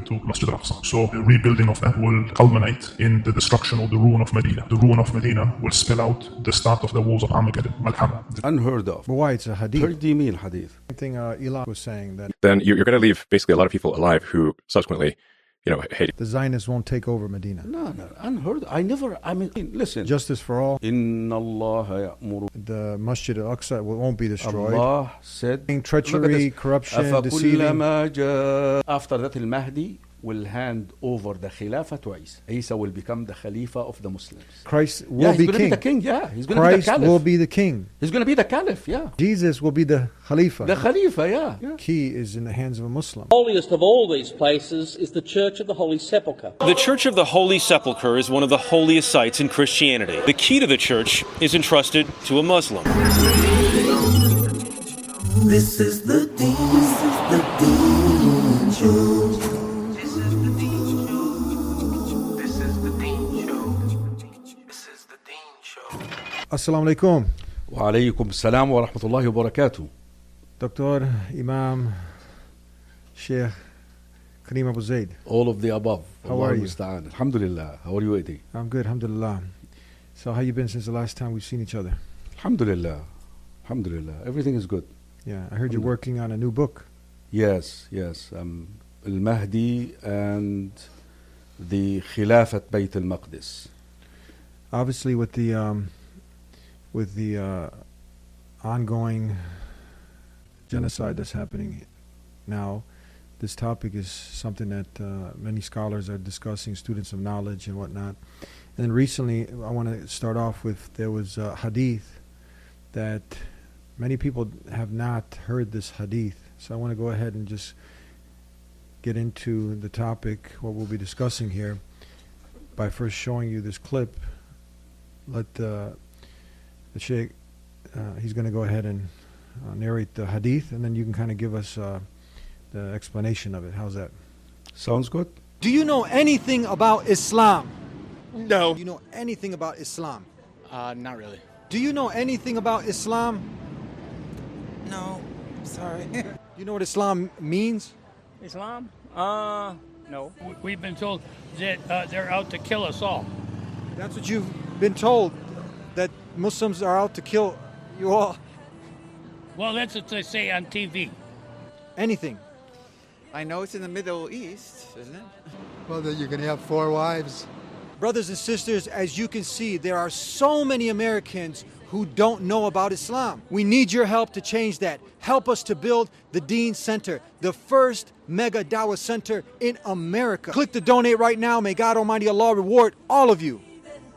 to Masjid al-Aqsa. So the rebuilding of that will culminate in the destruction or the ruin of Medina. The ruin of Medina will spell out the start of the wars of Armageddon, Malhama. Unheard of. But why? It's a hadith. What do you mean hadith? I think Elon was saying that Then you're going to leave basically a lot of people alive who subsequently, hate. the Zionists won't take over Medina. No, unheard of. Listen. Justice for all. Inna Allah ya'muru. The Masjid al-Aqsa won't be destroyed. Allah said, Treachery, corruption, deceiving. After that, Al-Mahdi will hand over the Khilafah to Isa. Isa will become the Khalifa of the Muslims. Christ will be he's king. Be the king. Yeah, he's going to be the Christ Caliph. will be the king. He's going to be the Caliph, yeah. Jesus will be the Khalifa. The Khalifa, yeah. Key is in the hands of a Muslim. Holiest of all these places is the Church of the Holy Sepulchre. The Church of the Holy Sepulchre is one of the holiest sites in Christianity. The key to the church is entrusted to a Muslim. This is the Deen Show. Assalamu alaikum. Wa alaykum salam wa rahmatullahi wa barakatuh. Dr. Imam Sheikh Kareem Abu Zaid. All of the above. How are you? Alhamdulillah. How are you, Eddie? I'm good, alhamdulillah. So how you been since the last time we've seen each other? Alhamdulillah. Everything is good. Yeah, I heard you're working on a new book. Yes. Al-Mahdi and the Khilafat Bayt al-Maqdis. Obviously with the ongoing genocide that's happening now, this topic is something that many scholars are discussing, students of knowledge and whatnot. And then recently, I want to start off with, there was a hadith that many people have not heard this hadith. So I want to go ahead and just get into the topic, what we'll be discussing here, by first showing you this clip. Let the Sheikh, he's going to go ahead and narrate the hadith, and then you can kind of give us the explanation of it. How's that? Sounds good. Do you know anything about Islam? No. Do you know anything about Islam? Not really. Do you know anything about Islam? No. Sorry. Do you know what Islam means? Islam? No. We've been told that they're out to kill us all. That's what you've been told, that Muslims are out to kill you all. Well, that's what they say on TV. Anything. I know it's in the Middle East, isn't it? Well, that you're going to have 4 wives. Brothers and sisters, as you can see, there are so many Americans who don't know about Islam. We need your help to change that. Help us to build the Deen Center, the first mega dawah center in America. Click the donate right now. May God Almighty Allah reward all of you.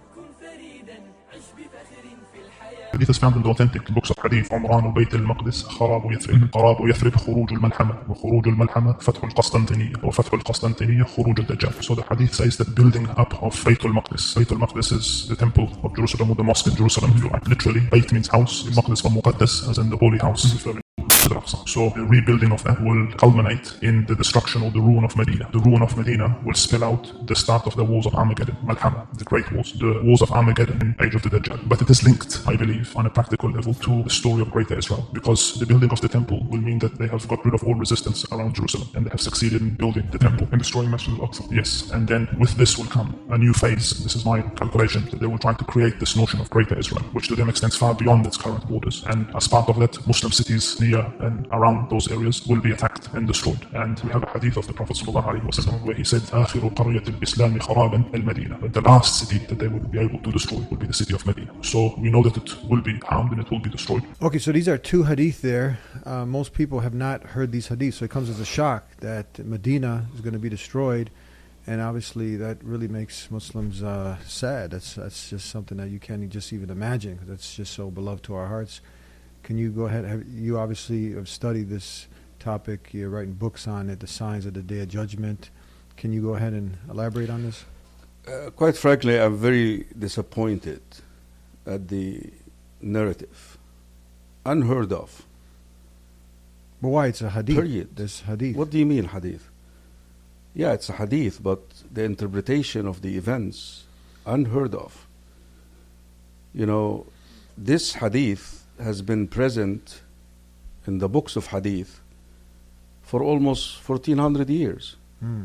Hadith is found in the authentic books of Hadith. عمران بيت المقدس خراب يثرب. خراب يثرب خروج الملحمة. وخروج الملحمة فتح القسطنطينية. وفتح القسطنطينية خروج الدجال. So the Hadith says that building up of Bayt al-Maqdis. Bayt al-Maqdis is the temple of Jerusalem, or the mosque in Jerusalem. Literally, Bayt means house. Maqdis from Muqaddas, as in the holy house. So the rebuilding of that will culminate in the destruction or the ruin of Medina. The ruin of Medina will spell out the start of the wars of Armageddon, Malhama, the great wars, the wars of Armageddon in Age of the Dajjal. But it is linked, I believe, on a practical level to the story of Greater Israel, because the building of the temple will mean that they have got rid of all resistance around Jerusalem, and they have succeeded in building the temple and destroying Masjid al-Aqsa. Yes, and then with this will come a new phase. This is my calculation, that they will try to create this notion of Greater Israel, which to them extends far beyond its current borders. And as part of that, Muslim cities near and around those areas will be attacked and destroyed. And we have a hadith of the Prophet ﷺ where he said, آخر قرية الإسلام خرابا المدينة. But the last city that they will be able to destroy will be the city of Medina. So we know that it will be harmed and it will be destroyed. Okay, so these are 2 hadith there. Most people have not heard these hadiths, so it comes as a shock that Medina is going to be destroyed. And obviously that really makes Muslims sad. That's just something that you can't just even imagine, because it's just so beloved to our hearts. Can you go ahead? You obviously have studied this topic. You're writing books on it, the signs of the Day of Judgment. Can you go ahead and elaborate on this? Quite frankly, I'm very disappointed at the narrative. Unheard of. But why? It's a hadith. Period. This hadith. What do you mean hadith? Yeah, it's a hadith, but the interpretation of the events, unheard of. You know, this hadith has been present in the books of hadith for almost 1400 years.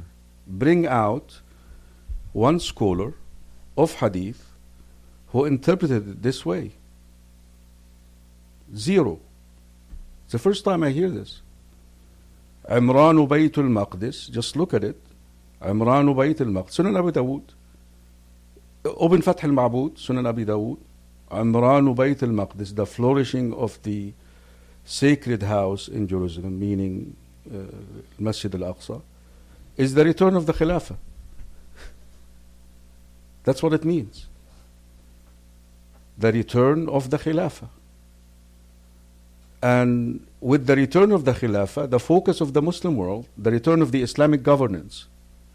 bring out one scholar of hadith who interpreted it this way. Zero. It's the first time I hear this. Imran Bayt al-Maqdis, just look at it. Imran Bayt al-Maqdis, Sunan Abu Dawud. Open Fath al-Ma'bud, Sunan Abi Dawud. Imran Bayt al-Maqdis, the flourishing of the sacred house in Jerusalem, meaning Masjid al-Aqsa, is the return of the Khilafah. That's what it means. The return of the Khilafah. And with the return of the Khilafah, the focus of the Muslim world, the return of the Islamic governance.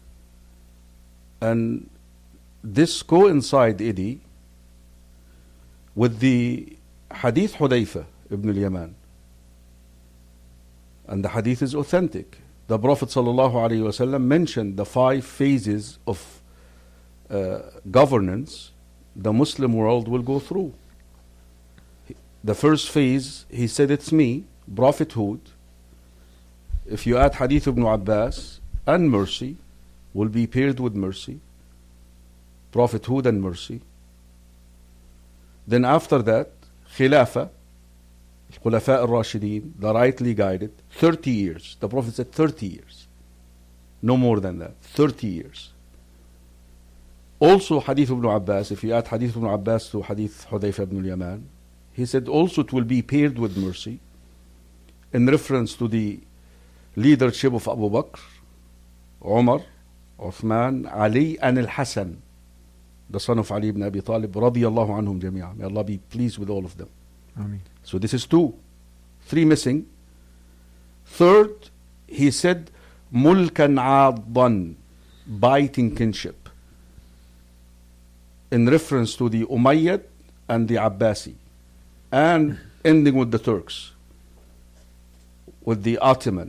And this coincides, Eddie, with the Hadith Hudayfa ibn al-Yaman. And the hadith is authentic. The Prophet ﷺ mentioned the 5 phases of governance the Muslim world will go through. The first phase, he said, it's me, prophethood. If you add Hadith ibn Abbas, and mercy, will be paired with mercy. Prophethood and mercy. Then after that, Khilafah, Khulafa al-Rashideen, the rightly guided, 30 years. The Prophet said 30 years. No more than that, 30 years. Also Hadith ibn Abbas, if you add Hadith ibn Abbas to Hadith Hudayfa ibn al-Yaman, he said also it will be paired with mercy, in reference to the leadership of Abu Bakr, Umar, Uthman, Ali, and Al-Hasan, the son of Ali ibn Abi Talib, radiyallahu anhum jami'an. May Allah be pleased with all of them. Ameen. So this is 2. 3 missing. Third, he said, mulkan addan, biting kinship, in reference to the Umayyad and the Abbasi, and ending with the Turks, with the Ottoman.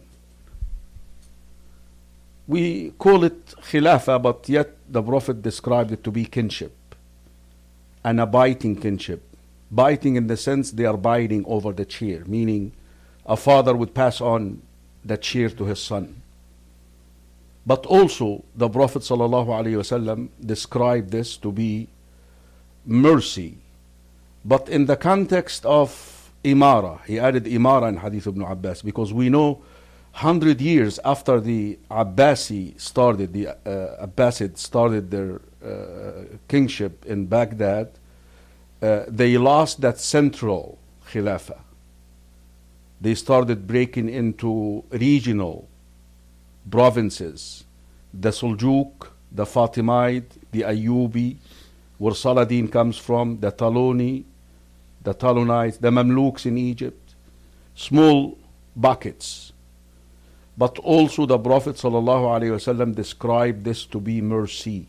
We call it Khilafah, but yet the Prophet described it to be kinship, and a biting kinship. Biting in the sense they are biting over the chair, meaning a father would pass on the chair to his son. But also the Prophet ﷺ described this to be mercy, but in the context of Imara. He added Imara in Hadith ibn Abbas, because we know 100 years after the Abbasi started, the Abbasid started their kingship in Baghdad, they lost that central Khilafah. They started breaking into regional provinces. The Seljuk, the Fatimid, the Ayyubi, where Saladin comes from, the Taloni, the Talonites, the Mamluks in Egypt. Small buckets. But also the Prophet ﷺ described this to be mercy.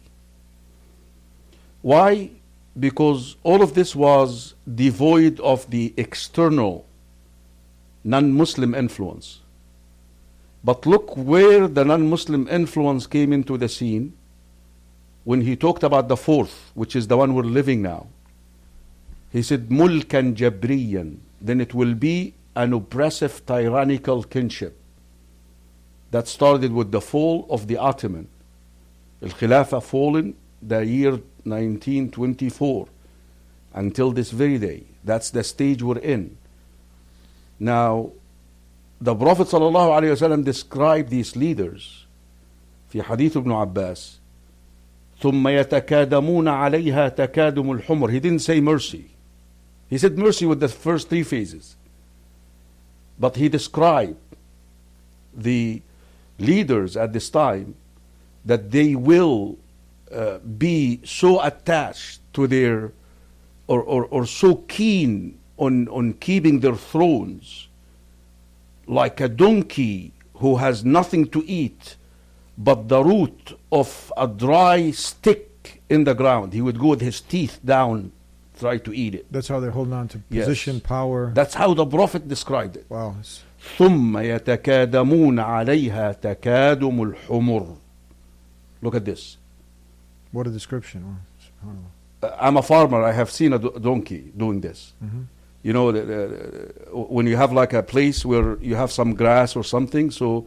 Why? Because all of this was devoid of the external non-Muslim influence. But look where the non-Muslim influence came into the scene when he talked about the 4th, which is the one we're living now. He said, mulkan jabriyan, then it will be an oppressive tyrannical kinship that started with the fall of the Ottoman. Al-Khilafah fallen the year 1924 until this very day. That's the stage we're in. Now, the Prophet ﷺ described these leaders في حديث ابن عباس ثم يتكادمون عليها تكادم الحمر. He didn't say mercy. He said mercy with the first 3 phases. But he described the leaders at this time that they will be so attached to their or so keen on keeping their thrones, like a donkey who has nothing to eat but the root of a dry stick in the ground. He would go with his teeth down, try to eat it. That's how they're holding on to position, power. That's how the Prophet described it. Wow. ثم يتكادمون عليها تكادم الحمر. Look at this. What a description. Oh, I'm a farmer. I have seen a donkey doing this. Mm-hmm. You know, when you have like a place where you have some grass or something, so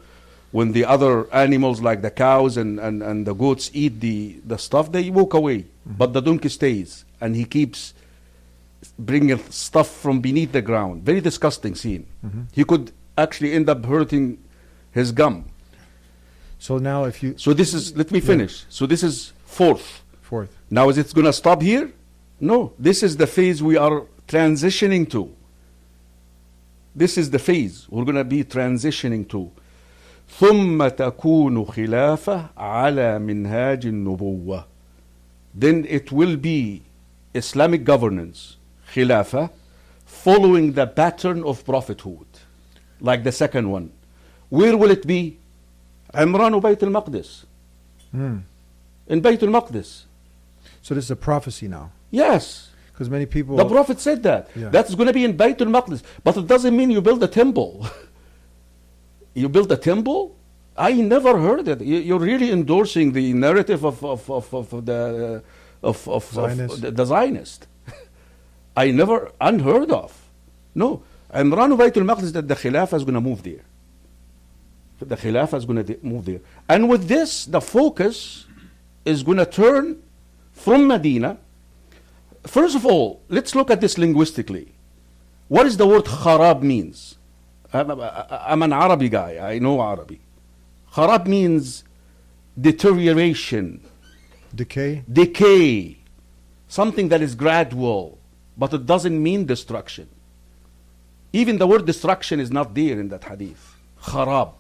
when the other animals like the cows and the goats eat the stuff, they walk away. But the donkey stays, and he keeps bringing stuff from beneath the ground. Very disgusting scene. He could actually end up hurting his gum. So now if you... So this is, let me finish. So this is fourth. Now is it going to stop here? No. This is the phase we are transitioning to. This is the phase we're going to be transitioning to. ثم تكون خلافة على منهاج النبوة. Then it will be Islamic governance, khilafah, following the pattern of prophethood, like the second one. Where will it be? Imran Bayt al-Maqdis. In Bayt al-Maqdis. So this is a prophecy now. Yes. Because many people... The Prophet said that. Yeah. That's going to be in Bayt al-Maqdis. But it doesn't mean you build a temple. You build a temple? I never heard it. You're really endorsing the narrative of the Zionist. I never, unheard of. No. Imran Bayt al-Maqdis, that the Khilafah is going to move there. The Khilafah is going to move there. And with this, the focus is going to turn from Medina. First of all, let's look at this linguistically. What does the word kharab means? I'm an Arabic guy. I know Arabic. Kharab means deterioration. Decay. Something that is gradual. But it doesn't mean destruction. Even the word destruction is not there in that hadith. Kharab.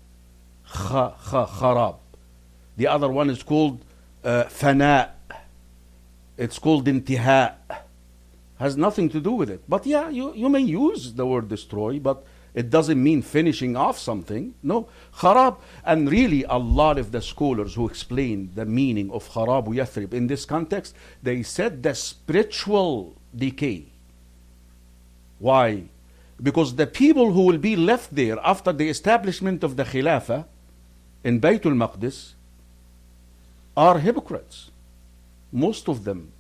Kharab. The other one is called fana. It's called intiha. Has nothing to do with it. But yeah, you may use the word destroy, but it doesn't mean finishing off something. No. Kharab. And really a lot of the scholars who explain the meaning of Kharab Yathrib in this context, they said the spiritual decay. Why? Because the people who will be left there after the establishment of the Khilafah in Bayt al-Maqdis are hypocrites. Most of them.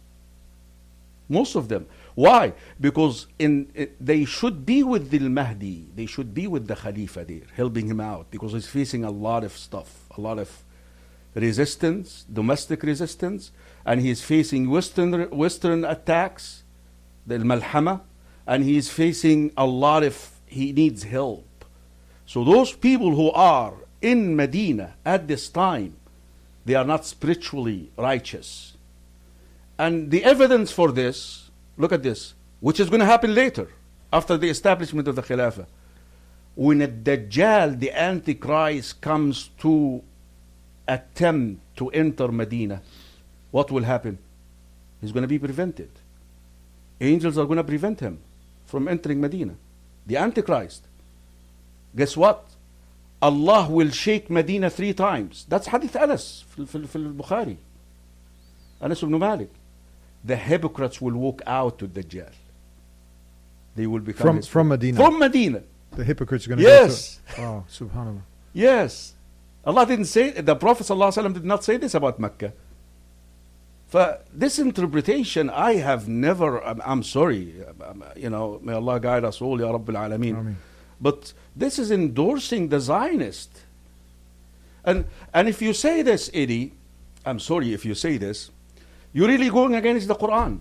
Why? Because they should be with the Mahdi. They should be with the Khalifa there, helping him out, because he's facing a lot of stuff, a lot of resistance, domestic resistance, and he's facing Western attacks, the Malhama, and he's facing a lot of, he needs help. So those people who are in Medina at this time, they are not spiritually righteous. And the evidence for this, look at this, which is going to happen later, after the establishment of the Khilafah. When the Dajjal, the Antichrist, comes to attempt to enter Medina, what will happen? He's going to be prevented. Angels are going to prevent him from entering Medina. The Antichrist. Guess what? Allah will shake Medina 3 times. That's Hadith Anas في Bukhari. Anas ibn Malik. The hypocrites will walk out to Dajjal. They will become from Medina. From Medina. The hypocrites are going to yes. go to... Oh, subhanAllah. Yes. Allah didn't say, the Prophet ﷺ did not say this about Mecca. For this interpretation, I have never, I'm sorry, may Allah guide us all, Ya Rabbil Alameen. But this is endorsing the Zionist. And if you say this, Eddie, I'm sorry if you say this, you're really going against the Quran.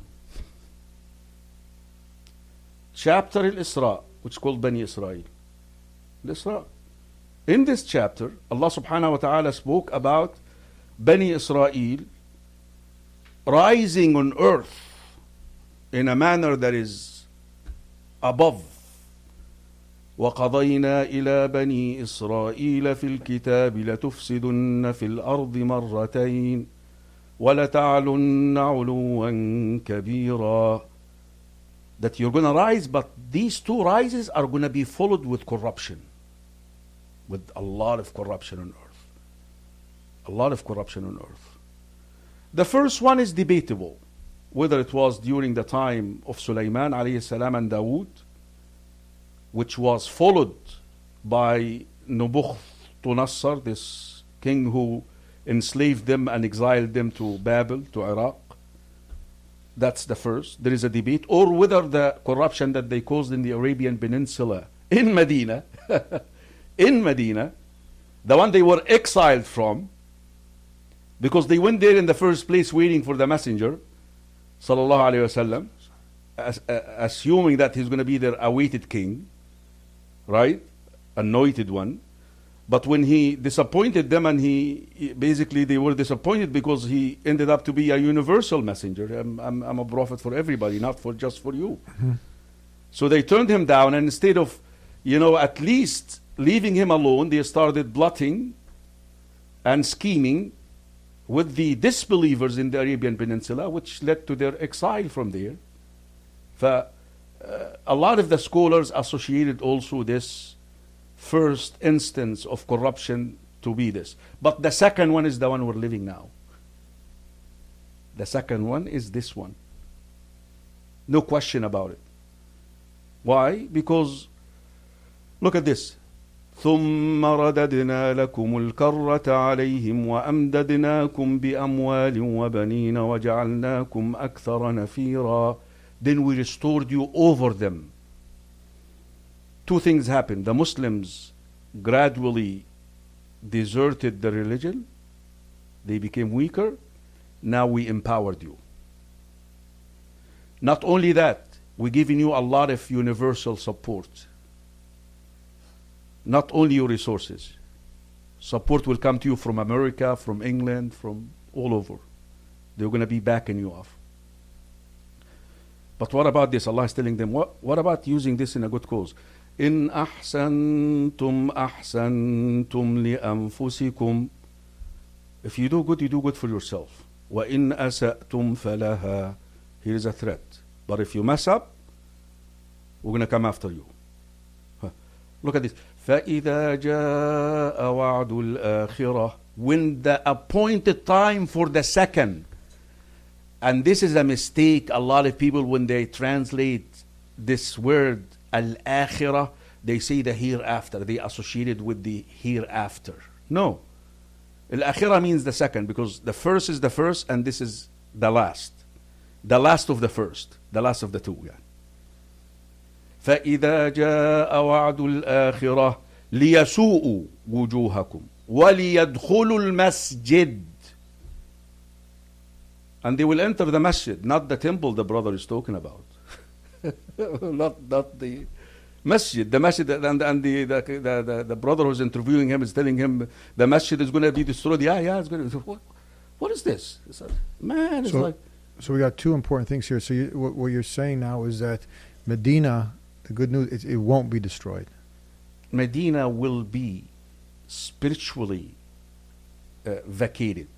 Chapter Al-Isra, which is called Bani Israel. Al-Isra. In this chapter, Allah subhanahu wa ta'ala spoke about Bani Israel rising on earth in a manner that is above. وَقَضَيْنَا إِلَى بَنِي إِسْرَائِيلَ فِي الْكِتَابِ لَتُفْسِدُنَّ فِي الْأَرْضِ مَرَّتَيْنِ وَلَتَعْلُنَّ عُلُوًّا كَبِيرًا. That you're going to rise, but these 2 rises are going to be followed with corruption. With a lot of corruption on earth. A lot of corruption on earth. The first one is debatable. Whether it was during the time of Sulaiman alayhi salam and Dawood, which was followed by Nebuchadnezzar, this king who enslaved them and exiled them to Babel, to Iraq. That's the first. There is a debate. Or whether the corruption that they caused in the Arabian Peninsula, in Medina, the one they were exiled from, because they went there in the first place waiting for the messenger, sallallahu alaihi wasallam, assuming that he's going to be their awaited king, right? Anointed one. But when he disappointed them, and basically they were disappointed because he ended up to be a universal messenger. I'm a prophet for everybody, not just for you. So they turned him down, and instead of, at least leaving him alone, they started plotting and scheming with the disbelievers in the Arabian Peninsula, which led to their exile from there. A lot of the scholars associated also this first instance of corruption to be this. But the second one is the one we're living now. The second one is this one. No question about it. Why? Because look at this. ثم رددنا لكم الكرة عليهم وأمددناكم بأموال وبنين وجعلناكم أكثر نفيرا. Then we restored you over them. Two things happened. The Muslims gradually deserted the religion. They became weaker. Now we empowered you. Not only that, we're giving you a lot of universal support. Not only your resources. Support will come to you from America, from England, from all over. They're going to be backing you off. But what about this? Allah is telling them, what about using this in a good cause? إن أحسنتم أحسنتم لأنفسكم. If you do good for yourself. وإن أسأتم فلها. Here is a threat. But if you mess up, we're going to come after you. Look at this. فإذا جاء وعد الآخرة. When the appointed time for the second. And this is a mistake. A lot of people, when they translate this word al-akhirah, they say the hereafter. They associate it with the hereafter. No. Al-akhirah means the second, because the first is the first and this is the last. The last of the first. The last of the two. Yeah. فإذا جاء وعد الآخرة ليسوءوا وجوهكم وليدخلوا المسجد. And they will enter the masjid, not the temple the brother is talking about. not the masjid. The masjid, and the brother who's interviewing him is telling him the masjid is going to be destroyed. Yeah, it's going to. What is this? It's like. So we got two important things here. So what you're saying now is that Medina, the good news, it won't be destroyed. Medina will be spiritually vacated.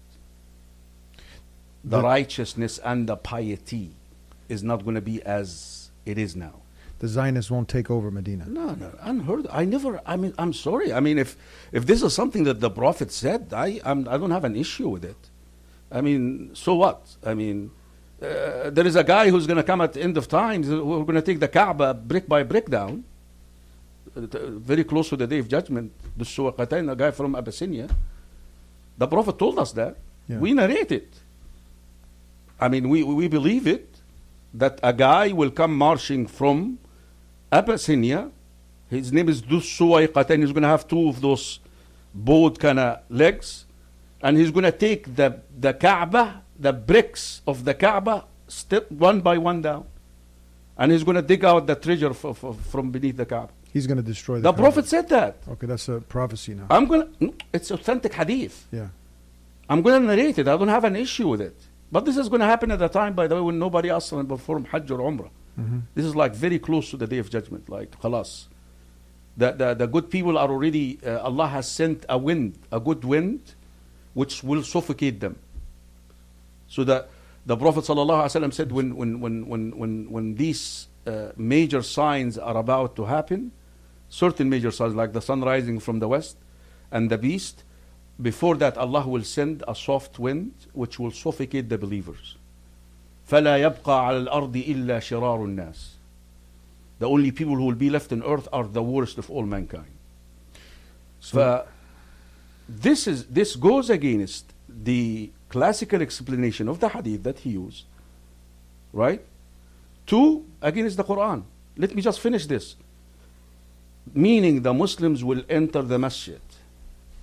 The righteousness and the piety is not going to be as it is now. The Zionists won't take over Medina. No, unheard. I'm sorry. I mean, if this is something that the Prophet said, I don't have an issue with it. I mean, so what? I mean, there is a guy who's going to come at the end of time. We're going to take the Kaaba brick by brick down. Very close to the Day of Judgment. The Suwaqatain, a guy from Abyssinia. The Prophet told us that. Yeah. We narrate it. I mean, we believe it, that a guy will come marching from Abyssinia. His name is Dus Suwayqatain. He's going to have two of those bowed kind of legs. And he's going to take the Kaaba, the bricks of the Kaaba, step one by one down. And he's going to dig out the treasure from beneath the Kaaba. He's going to destroy the Prophet said that. Okay, that's a prophecy now. It's authentic hadith. Yeah. I'm going to narrate it. I don't have an issue with it. But this is going to happen at a time, by the way, when nobody else will perform Hajj or Umrah. Mm-hmm. This is like very close to the Day of Judgment, like khalas. The good people are already, Allah has sent a good wind, which will suffocate them. So the Prophet ﷺ said when these major signs are about to happen, certain major signs like the sun rising from the west and the beast, before that Allah will send a soft wind which will suffocate the believers. فَلَا يَبْقَى عَلَى الْأَرْضِ إِلَّا شِرَارُ النَّاسِ. The only people who will be left on earth are the worst of all mankind. So this goes against the classical explanation of the hadith that he used, right? Two, against the Quran. Let me just finish this. Meaning the Muslims will enter the masjid.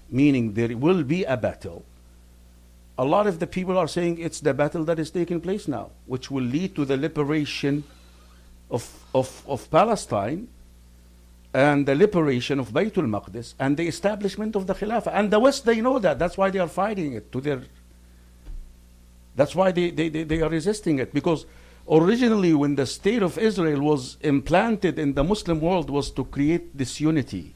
meaning there will be a battle, a lot of the people are saying it's the battle that is taking place now, which will lead to the liberation of Palestine and the liberation of Baytul Maqdis and the establishment of the Khilafah. And the West, they know that. That's why they are fighting it to their... That's why they are resisting it. Because originally when the state of Israel was implanted in the Muslim world was to create this unity.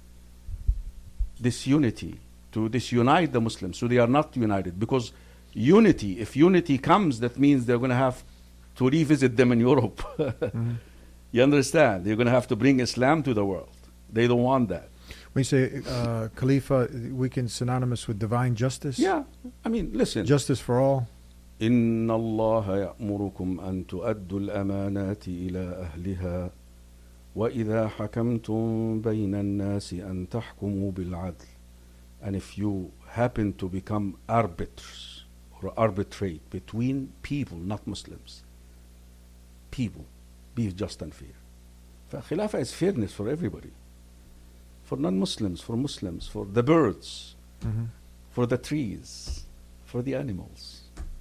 This unity. To disunite the Muslims. So they are not united. Because unity, if unity comes, that means they're going to have to revisit them in Europe. Mm-hmm. You understand? They're going to have to bring Islam to the world. They don't want that. When you say Khalifa, we can synonymous with divine justice? Yeah. I mean, listen. Justice for all. إن الله يأمركم أن تؤدوا الأمانات إلى أهلها وإذا حكمتم بين الناس أن تحكموا بالعدل. And if you happen to become arbiters or arbitrate between people, not Muslims, people, be just and fair. Khilafah is fairness for everybody. For non-Muslims, for Muslims, for the birds, mm-hmm. for the trees, for the animals.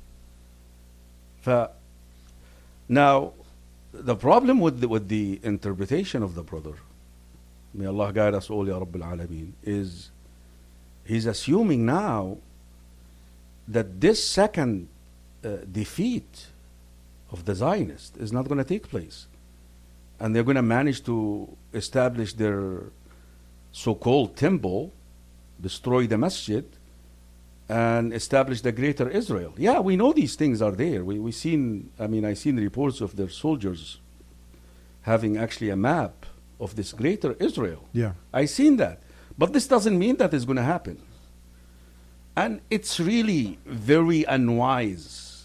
Now, the problem with the interpretation of the brother, may Allah guide us all, Ya Rabbil Alameen, is he's assuming now that this second defeat of the Zionists is not going to take place. And they're going to manage to establish their so-called temple, destroy the masjid, and establish the greater Israel. Yeah, we know these things are there. I seen reports of their soldiers having actually a map of this greater Israel. Yeah. I seen that. But this doesn't mean that it's going to happen. And it's really very unwise.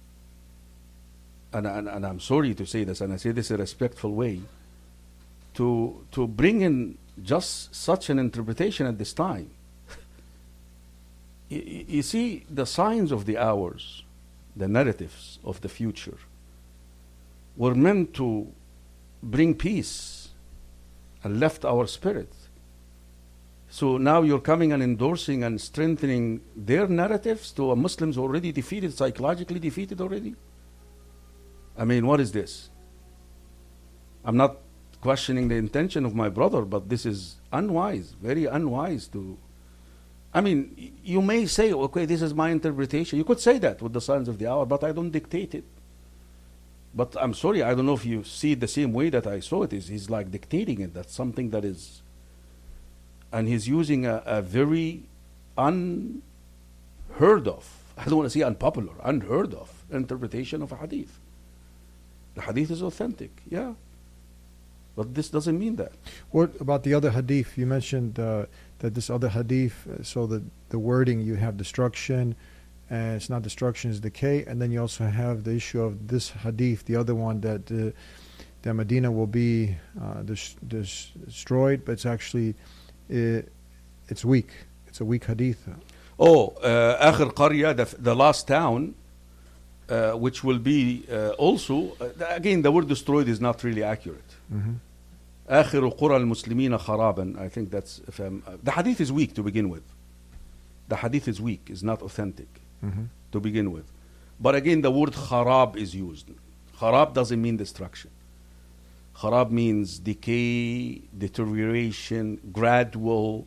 And I'm sorry to say this, and I say this in a respectful way, to bring in just such an interpretation at this time. You see, the signs of the hours, the narratives of the future, were meant to bring peace and lift our spirit. So now you're coming and endorsing and strengthening their narratives to a Muslims already defeated, psychologically defeated already? I mean, what is this? I'm not questioning the intention of my brother, but this is unwise, very unwise to... I mean, you may say, okay, this is my interpretation. You could say that with the signs of the hour, but I don't dictate it. But I'm sorry, I don't know if you see it the same way that I saw it. He's like dictating it. That's something that is... And he's using a very unheard of, I don't want to say unpopular, unheard of interpretation of a hadith. The hadith is authentic, yeah. But this doesn't mean that. What about the other hadith? You mentioned that this other hadith, so the wording, you have destruction, and it's not destruction, it's decay, and then you also have the issue of this hadith, the other one that Medina will be destroyed, but it's actually, it's weak. It's a weak hadith. Akhir Qarya, the last town, which will be also, again, the word destroyed is not really accurate. Mm-hmm. آخر قرى المسلمين خرابا. I think that's... the hadith is weak to begin with. The hadith is weak, is not authentic mm-hmm. to begin with. But again, the word kharab is used. Kharab doesn't mean destruction. Kharab means decay, deterioration, gradual,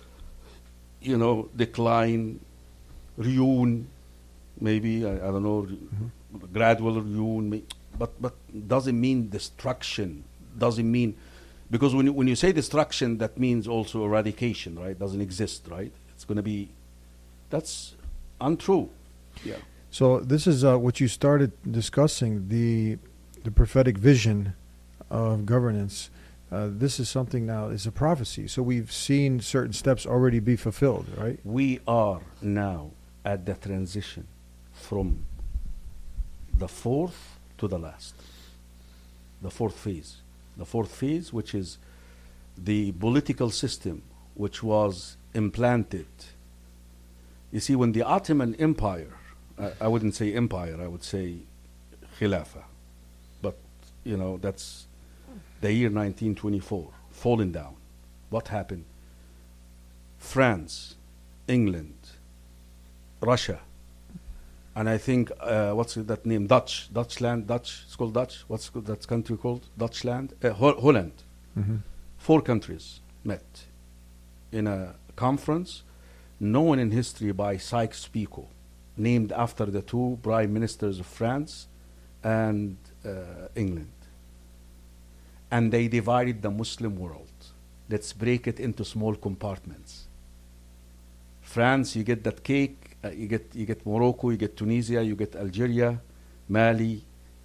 decline, ruin, maybe, I don't know, mm-hmm. gradual ruin, but doesn't mean destruction. Doesn't mean... Because when you say destruction, that means also eradication, right? Doesn't exist, right? It's going to be... That's untrue. Yeah. So this is what you started discussing, the prophetic vision of governance. This is something now, it's a prophecy. So we've seen certain steps already be fulfilled, right? We are now at the transition from the fourth to the last. The fourth phase. The fourth phase, which is the political system, which was implanted. You see, when the Ottoman Empire, I wouldn't say empire, I would say Khilafah. But, that's the year 1924, falling down. What happened? France England, Russia, and I think, what's that name? Dutchland, it's called Dutch. What's that country called? Dutchland? Holland. Mm-hmm. 4 countries met in a conference known in history by Sykes-Picot, named after the 2 prime ministers of France and England. And they divided the Muslim world. Let's break it into small compartments. France, you get that cake. You get Morocco. You get Tunisia. You get Algeria, Mali.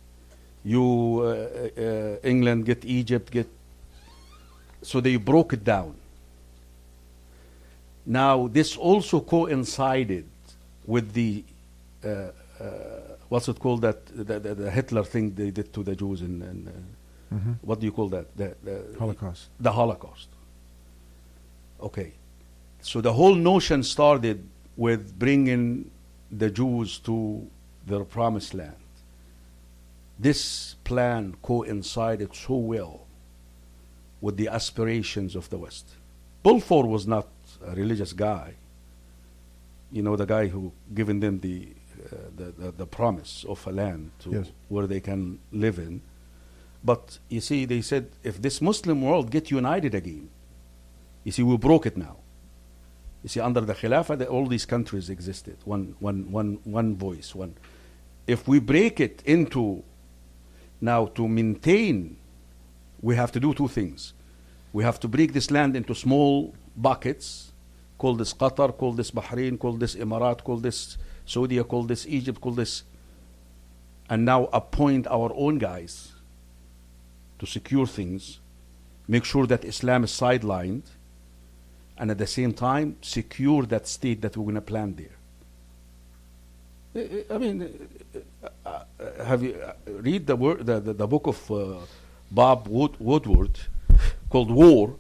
England get Egypt. So they broke it down. Now this also coincided with the what's it called, that the Hitler thing they did to the Jews in Mm-hmm. what do you call that? The Holocaust. The Holocaust. Okay. So the whole notion started with bringing the Jews to their promised land. This plan coincided so well with the aspirations of the West. Balfour was not a religious guy. You know, the guy who given them the promise of a land where they can live in. But you see, they said, if this Muslim world get united again, you see, we broke it now. You see, under the Khilafah, all these countries existed. One voice. If we break it into, now to maintain, we have to do 2 things. We have to break this land into small buckets, call this Qatar, call this Bahrain, call this Emirat, call this Saudi, call this Egypt, call this, and now appoint our own guys to secure things, make sure that Islam is sidelined, and at the same time secure that state that we're going to plant there. I mean, have you read the book of Bob Woodward called War?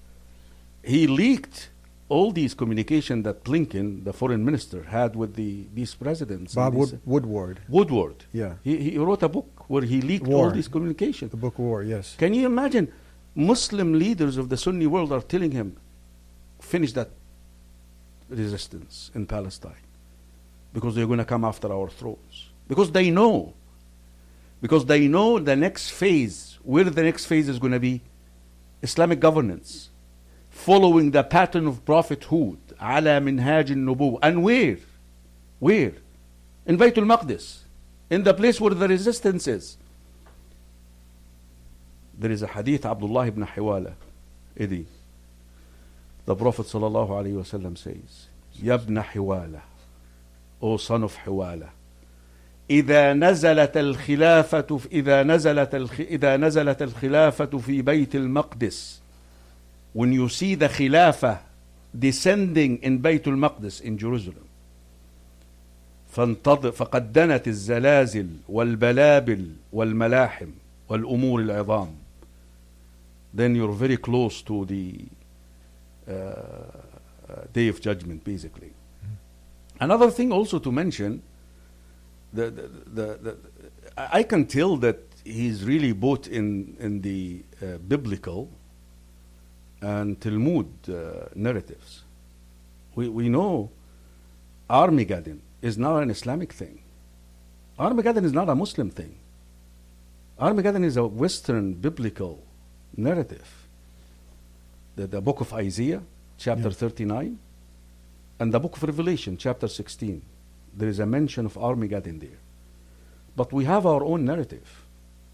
He leaked all these communication that Blinken, the foreign minister, had with these presidents. Bob Woodward. Woodward. Yeah. He wrote a book where he leaked War. all these communication. The book War, yes. Can you imagine? Muslim leaders of the Sunni world are telling him, finish that resistance in Palestine, because they're going to come after our thrones. Because they know the next phase, where the next phase is going to be Islamic governance, following the pattern of Prophet Hud, ala minhaj al-nubuwwah. And where? In Baytul Maqdis, in the place where the resistance is. There is a hadith, Abdullah ibn Hiwala, Idi. The Prophet sallallahu alayhi wa sallam says, Ya ibn Hiwala, O son of Hiwala, إذا نزلت الخلافة في بيت المقدس, when you see the Khilafah descending in Bayt al-Maqdis in Jerusalem, فقد دنت الزلازل والبلابل والملاحم والأمور العظام, then you're very close to the Day of Judgment, basically. Another thing also to mention, I can tell that he's really bought in the biblical and Talmud narratives. We know Armageddon is not an Islamic thing. Armageddon is not a Muslim thing. Armageddon is a Western biblical narrative. The book of Isaiah, chapter 39, and the book of Revelation, chapter 16. There is a mention of Armageddon there. But we have our own narrative.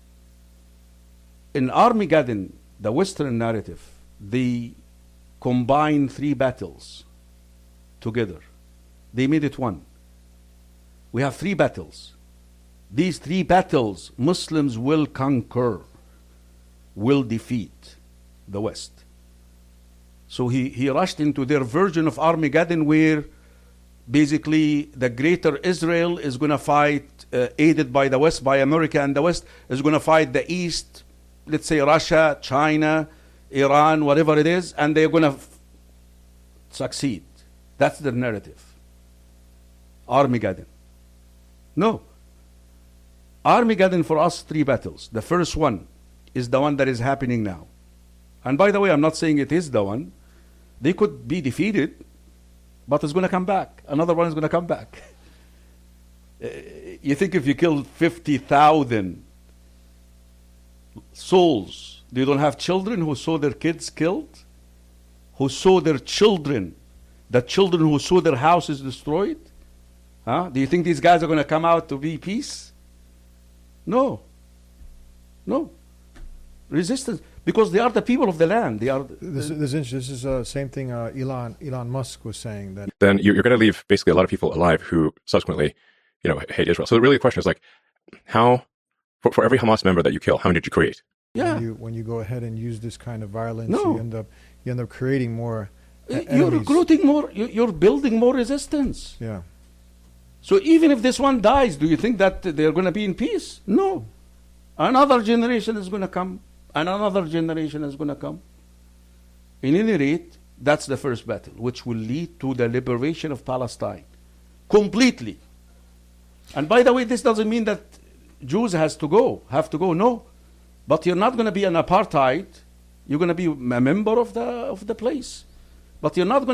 In Armageddon, the Western narrative, they combine 3 battles together. They made it one. We have 3 battles. These 3 battles, Muslims will conquer, will defeat the West. So he rushed into their version of Armageddon, where basically the greater Israel is going to fight, aided by the West, by America and the West, is going to fight the East, let's say Russia, China, Iran, whatever it is, and they're going to succeed. That's their narrative. Armageddon. No. Armageddon for us, 3 battles. The first one is the one that is happening now. And by the way, I'm not saying it is the one. They could be defeated, but it's going to come back. Another one is going to come back. You think if you kill 50,000 souls, they don't have children who saw their kids killed? Who saw their children, the children who saw their houses destroyed? Huh? Do you think these guys are going to come out to be peace? No. No. Resistance. Because they are the people of the land. They are. This is the same thing Elon Musk was saying. That then you're going to leave basically a lot of people alive who subsequently, hate Israel. So really the question is like, how, for every Hamas member that you kill, how many did you create? Yeah. When you go ahead and use this kind of violence, No. you end up creating more You're enemies. recruiting more. You're building more resistance. Yeah. So even if this one dies, do you think that they're going to be in peace? No. Another generation is going to come, and another generation is going to come. In any rate, that's the first battle, which will lead to the liberation of Palestine completely. And by the way, this doesn't mean that Jews have to go. No. But you're not going to be an apartheid. You're going to be a member of the place. But you're not going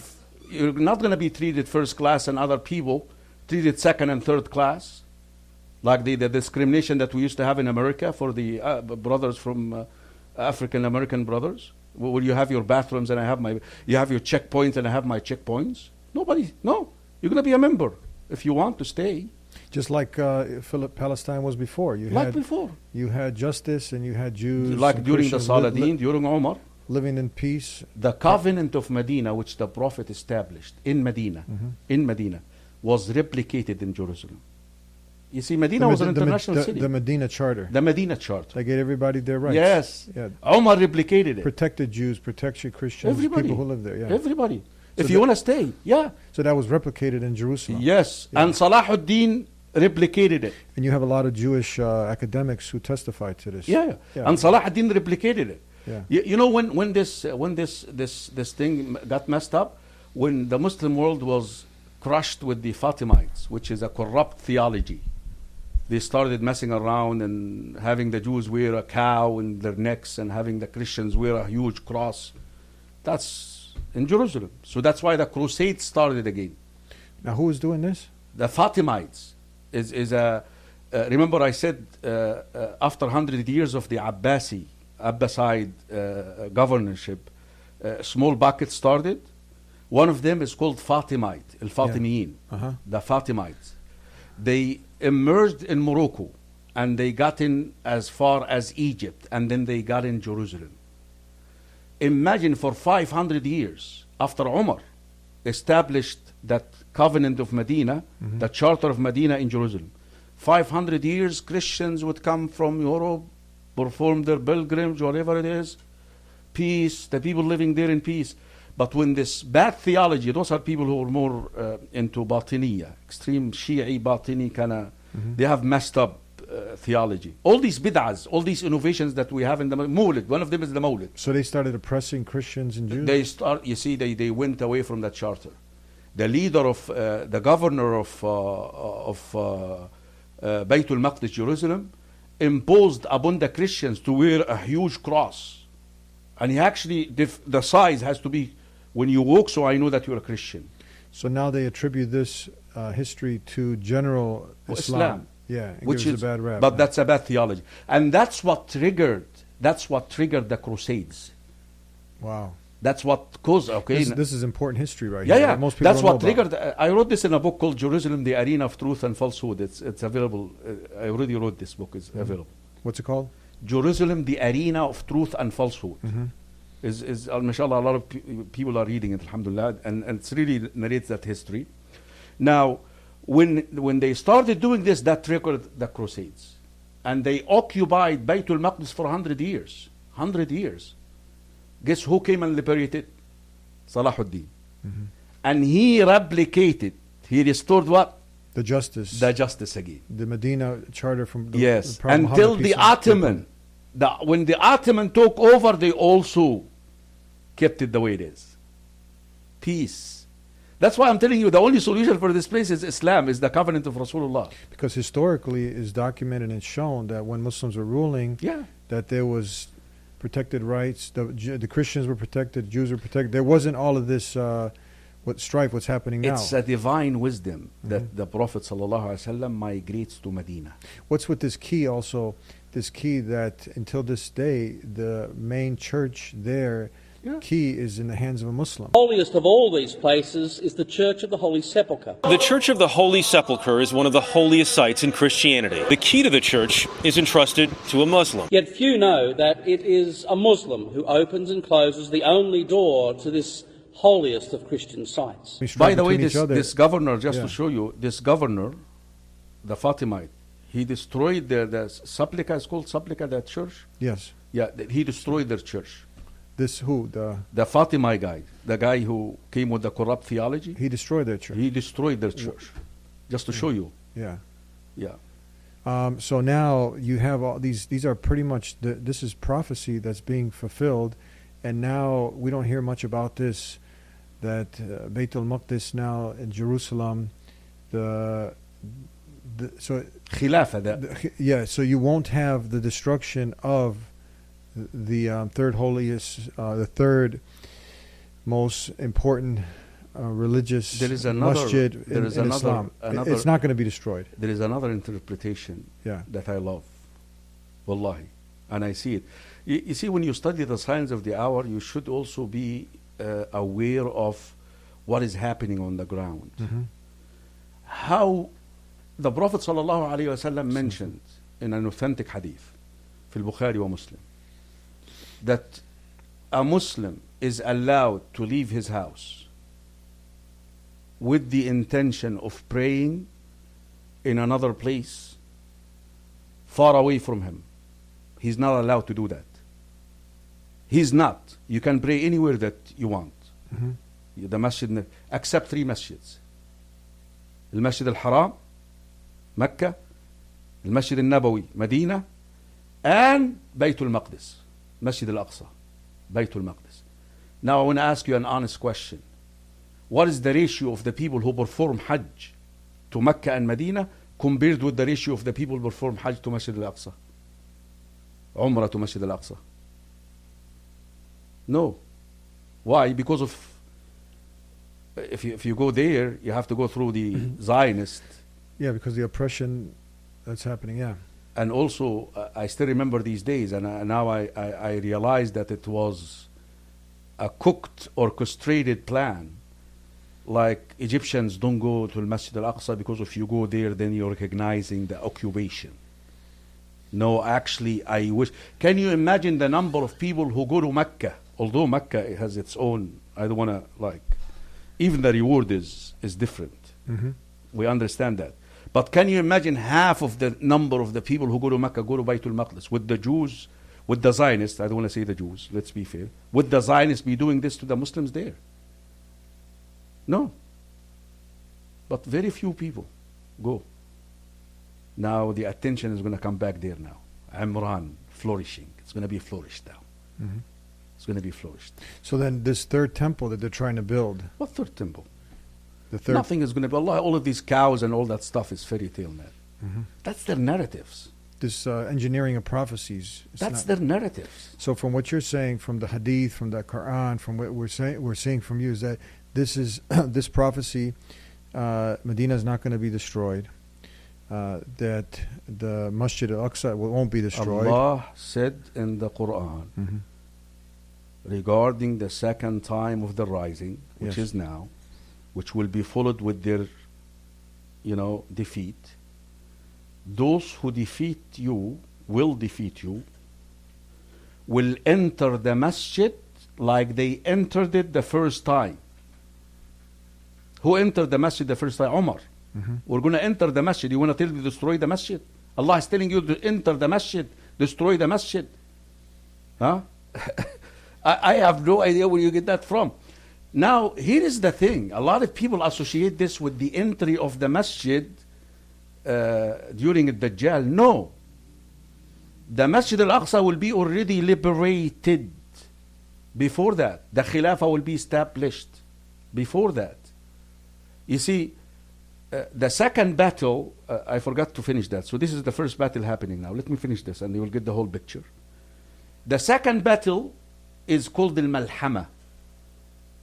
to be treated first class and other people treated second and third class, like the discrimination that we used to have in America for the brothers from African American brothers, where you have your bathrooms and you have your checkpoints and I have my checkpoints. No, you're going to be a member if you want to stay. Just like Palestine was before. You had justice and you had Jews. Like during the Saladin, during Umar. Living in peace. The covenant of Medina, which the Prophet established in Medina, was replicated in Jerusalem. You see, Medina was an international city. The Medina Charter. The Medina Charter. They gave everybody their rights. Yes. Yeah. Umar replicated it. Protected Jews, protected Christians, Everybody. people who live there. Yeah. Everybody. If you want to stay, yeah. So that was replicated in Jerusalem. Yes. Yeah. And Salahuddin replicated it. And you have a lot of Jewish academics who testified to this. Yeah. And Salahuddin replicated it. Yeah. You know when this thing got messed up, when the Muslim world was crushed with the Fatimites, which is a corrupt theology. They started messing around and having the Jews wear a cow in their necks and having the Christians wear a huge cross. That's in Jerusalem. So that's why the Crusades started again. Now who is doing this? The Fatimites remember I said after 100 years of the Abbasid governorship, small buckets started. One of them is called Fatimite, Al-Fatimiyin, the Fatimites. They emerged in Morocco and they got in as far as Egypt and then they got in Jerusalem. Imagine for 500 years after Umar established that covenant of Medina, the charter of Medina in Jerusalem. 500 years Christians would come from Europe, perform their pilgrimage, whatever it is, peace, the people living there in peace. But when this bad theology, those are people who are more into Batiniya, extreme Shi'i Batini kind of, they have messed up theology. All these bid'ahs, all these innovations that we have in the Mawlid, one of them is the Mawlid. So they started oppressing Christians and Jews? They went away from that charter. The leader of, the governor of Baytul Maqdis, Jerusalem, imposed upon the Christians to wear a huge cross. And he actually, the size has to be, when you walk, so I know that you're a Christian. So now they attribute this history to general Islam. Yeah, which is a bad rap. But that's a bad theology. And that's what triggered the Crusades. Wow. That's what caused, okay. This is important history right here. Yeah. Most people that's what triggered. I wrote this in a book called Jerusalem, the Arena of Truth and Falsehood. It's available. I already wrote this book. It's available. What's it called? Jerusalem, the Arena of Truth and Falsehood. Is mashallah, a lot of people are reading it, alhamdulillah, and it really narrates that history. Now, when they started doing this, that triggered the Crusades. And they occupied Baytul Maqdis for 100 years. 100 years. Guess who came and liberated? Salahuddin. And he replicated, he restored what? The justice. The justice again. The Medina Charter from the Yes, until the Ottoman. When the Ottoman took over, they also kept it the way it is. Peace. That's why I'm telling you the only solution for this place is Islam, is the covenant of Rasulullah. Because historically it's documented and shown that when Muslims were ruling, that there was protected rights, the Christians were protected, Jews were protected. There wasn't all of this what's happening now. It's a divine wisdom that the Prophet ﷺ migrates to Medina. What's with this key also? This key that until this day, the main church there, key is in the hands of a Muslim. Holiest of all these places is the Church of the Holy Sepulchre. The Church of the Holy Sepulchre is one of the holiest sites in Christianity. The key to the church is entrusted to a Muslim. Yet few know that it is a Muslim who opens and closes the only door to this holiest of Christian sites. By the way, this governor, just to show you, this governor, the Fatimite, he destroyed the Saplica, is called Saplica, that church? Yes. Yeah, he destroyed their church. This who? The Fatimite guy, the guy who came with the corrupt theology. He destroyed their church. He destroyed their church, just to show you. Yeah. Yeah. So now you have all these. These are pretty much this is prophecy that's being fulfilled, and now we don't hear much about this. That Beit al-Maqdis now in Jerusalem, so Khilafah. So you won't have the destruction of the third holiest, the third most important religious masjid in Islam. It's not going to be destroyed. There is another interpretation that I love, wallahi, and I see it. You see, when you study the signs of the hour, you should also be aware of what is happening on the ground. How the Prophet ﷺ mentioned in an authentic hadith, في البخاري ومسلم, that a Muslim is allowed to leave his house with the intention of praying in another place far away from him. He's not allowed to do that. He's not. You can pray anywhere that you want. The masjid, except 3 masjids. المسجد الحرام, Mecca, المسجد النبوي, Medina, and Bayt al-Maqdis, Masjid al-Aqsa, Bayt al-Maqdis. Now I want to ask you an honest question. What is the ratio of the people who perform Hajj to Mecca and Medina compared with the ratio of the people who perform Hajj to Masjid al-Aqsa? Umrah to Masjid al-Aqsa? No. Why? Because of if you go there, you have to go through the Zionist. Yeah, because the oppression that's happening, yeah. And also, I still remember these days, and now I realize that it was a cooked, orchestrated plan. Like Egyptians don't go to the Masjid al-Aqsa because if you go there, then you're recognizing the occupation. No, actually, I wish. Can you imagine the number of people who go to Mecca? Although Mecca has its own, I don't want to even the reward is different. We understand that. But can you imagine half of the number of the people who go to Mecca go to Bayt al-Maqdis? Would the Jews, would the Zionists, I don't want to say the Jews, let's be fair, would the Zionists be doing this to the Muslims there? No. But very few people go. Now the attention is going to come back there now. Imran, flourishing. It's going to be flourished now. It's going to be flourished. So then this third temple that they're trying to build. What third temple? The third. Nothing is going to be. Allah, all of these cows and all that stuff is fairy tale, man. That's their narratives. This engineering of prophecies. That's their narratives. So from what you're saying, from the Hadith, from the Quran, from what we're saying from you is that this is this prophecy. Medina is not going to be destroyed. That the Masjid al-Aqsa won't be destroyed. Allah said in the Quran regarding the second time of the rising, which is now, which will be followed with their, defeat. Those who defeat you, will enter the masjid like they entered it the first time. Who entered the masjid the first time? Umar. We're going to enter the masjid. You want to tell me to destroy the masjid? Allah is telling you to enter the masjid, destroy the masjid. Huh? I have no idea where you get that from. Now, here is the thing. A lot of people associate this with the entry of the masjid during the Dajjal. No. The Masjid al-Aqsa will be already liberated before that. The Khilafah will be established before that. You see, the second battle, I forgot to finish that. So this is the first battle happening now. Let me finish this and you will get the whole picture. The second battle is called al-Malhama.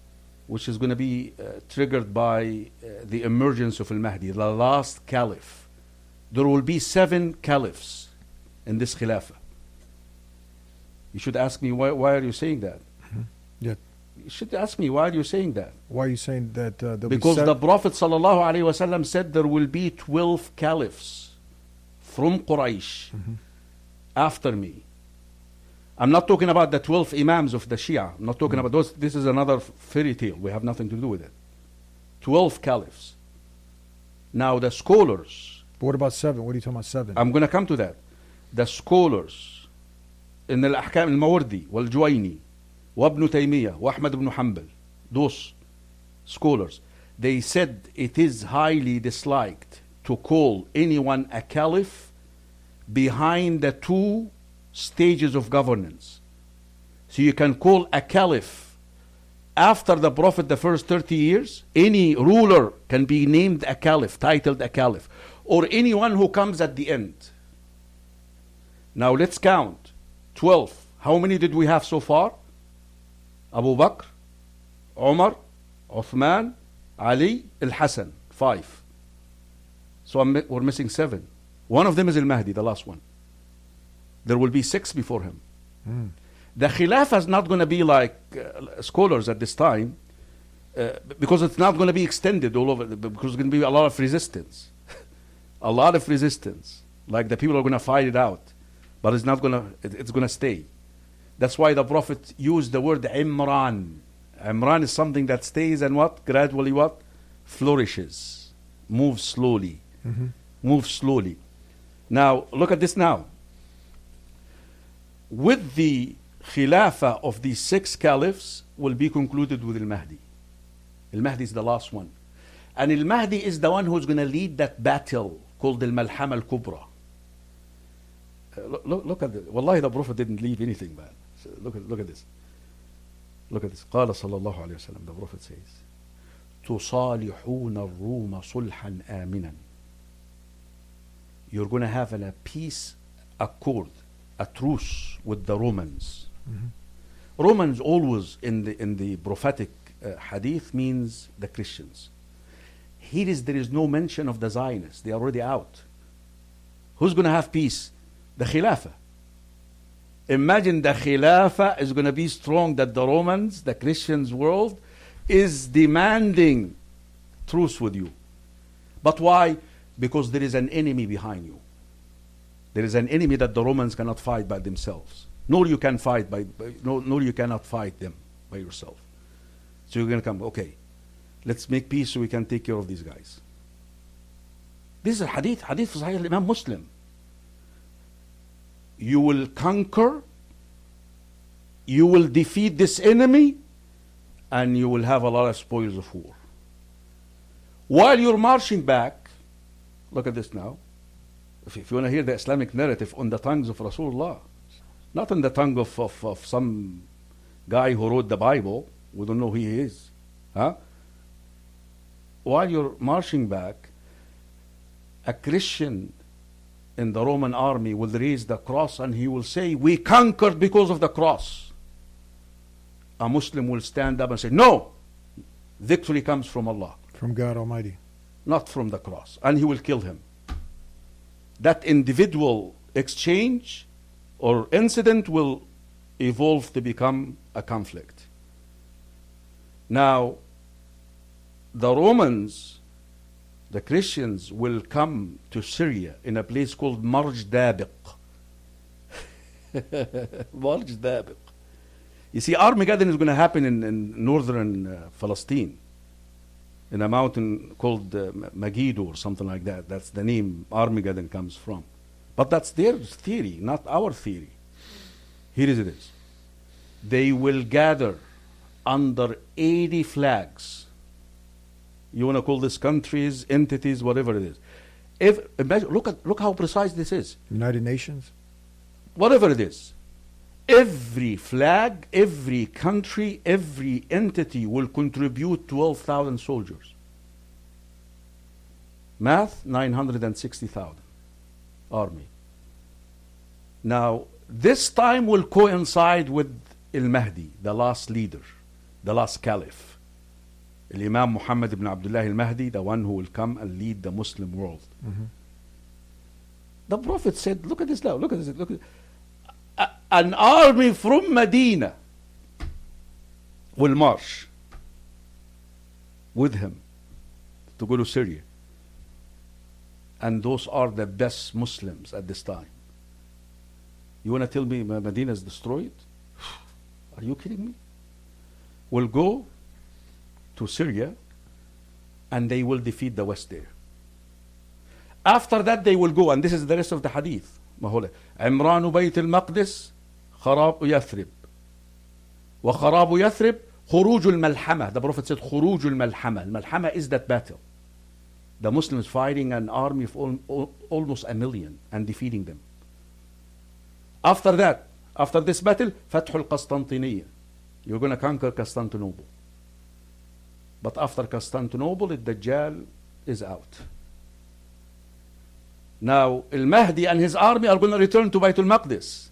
which is going to be triggered by the emergence of Al-Mahdi, the last caliph. There will be 7 caliphs in this Khilafah. You should ask me, why are you saying that? Yeah. You should ask me, why are you saying that? Why are you saying that? Because the Prophet ﷺ said there will be 12 caliphs from Quraysh after me. I'm not talking about the 12 imams of the Shia. I'm not talking about those. This is another fairy tale. We have nothing to do with it. 12 caliphs. Now the scholars. But what about 7? What are you talking about 7? I'm going to come to that. The scholars in Al-Ahkam al-Mawardi wal-Juwayni وابن تيمية وأحمد بن حنبل, those scholars, they said it is highly disliked to call anyone a caliph behind the 2 stages of governance. So you can call a caliph after the Prophet the first 30 years. Any ruler can be named a caliph, titled a caliph, or anyone who comes at the end. Now let's count. 12. How many did we have so far? Abu Bakr, Umar, Uthman, Ali, Al-Hassan. 5. So we're missing 7. One of them is Al-Mahdi, the last one. There will be 6 before him. The Khilafah is not going to be like scholars at this time, because it's not going to be extended all over, because there's going to be a lot of resistance. A lot of resistance. Like the people are going to fight it out. But it's not going to, it's going to stay. That's why the Prophet used the word Imran. Imran is something that stays and what? Gradually what? Flourishes. Moves slowly. Moves slowly. Now, look at this now. With the Khilafah of these 6 caliphs will be concluded with Al-Mahdi. Al-Mahdi is the last one. And Al-Mahdi is the one who's going to lead that battle called Al-Malhama Al-Kubra. Look at it. Wallahi, the Prophet didn't leave anything bad. So look at this. Look at this. قال صلى الله عليه وسلم, the Prophet says, تصالحون الروم صلحا آمنا. You're going to have a peace accord, a truce with the Romans. Romans always in the prophetic hadith means the Christians. Here there is no mention of the Zionists. They are already out. Who's going to have peace? The Khilafah. Imagine the Khilafah is going to be strong, that the Romans, the Christians world, is demanding truce with you. But why? Because there is an enemy behind you. There is an enemy that the Romans cannot fight by themselves. Nor you can fight nor you cannot fight them by yourself. So you're going to come, okay, let's make peace so we can take care of these guys. This is a hadith for Sahih al-Imam Muslim. You will conquer, you will defeat this enemy, and you will have a lot of spoils of war. While you're marching back, look at this now. If you want to hear the Islamic narrative on the tongues of Rasulullah, not on the tongue of some guy who wrote the Bible, we don't know who he is. While you're marching back, a Christian in the Roman army will raise the cross and he will say, we conquered because of the cross. A Muslim will stand up and say, no, victory comes from Allah. From God Almighty. Not from the cross. And he will kill him. That individual exchange or incident will evolve to become a conflict. Now, the Romans, the Christians, will come to Syria in a place called Marj Dabiq. Marj Dabiq. You see, Armageddon is going to happen in northern Palestine, in a mountain called Megiddo or something like that. That's the name Armageddon comes from. But that's their theory, not our theory. Here it is. They will gather under 80 flags. You want to call this countries, entities, whatever it is. Imagine, look how precise this is. United Nations? Whatever it is. Every flag, every country, every entity will contribute 12,000 soldiers. Math, 960,000 army. Now, this time will coincide with Al-Mahdi, the last leader, the last caliph. Imam Muhammad ibn Abdullah al-Mahdi, the one who will come and lead the Muslim world. The Prophet said, look at this now, look at this, look at an army from Medina will march with him to go to Syria. And those are the best Muslims at this time. You want to tell me Medina is destroyed? Are you kidding me? Will go to Syria and they will defeat the West there. After that they will go, and this is the rest of the hadith. عمران بيت المقدس خراب يثرب وخراب يثرب خروج الملحمة. The Prophet said خروج الملحمة. الملحمة is that battle. The Muslims fighting an army of almost 1 million and defeating them. After that, after this battle, فتح القسطنطينية. You're going to conquer Constantinople. But after Constantinople, the Dajjal is out. Now, Al-Mahdi and his army are going to return to Baytul Maqdis.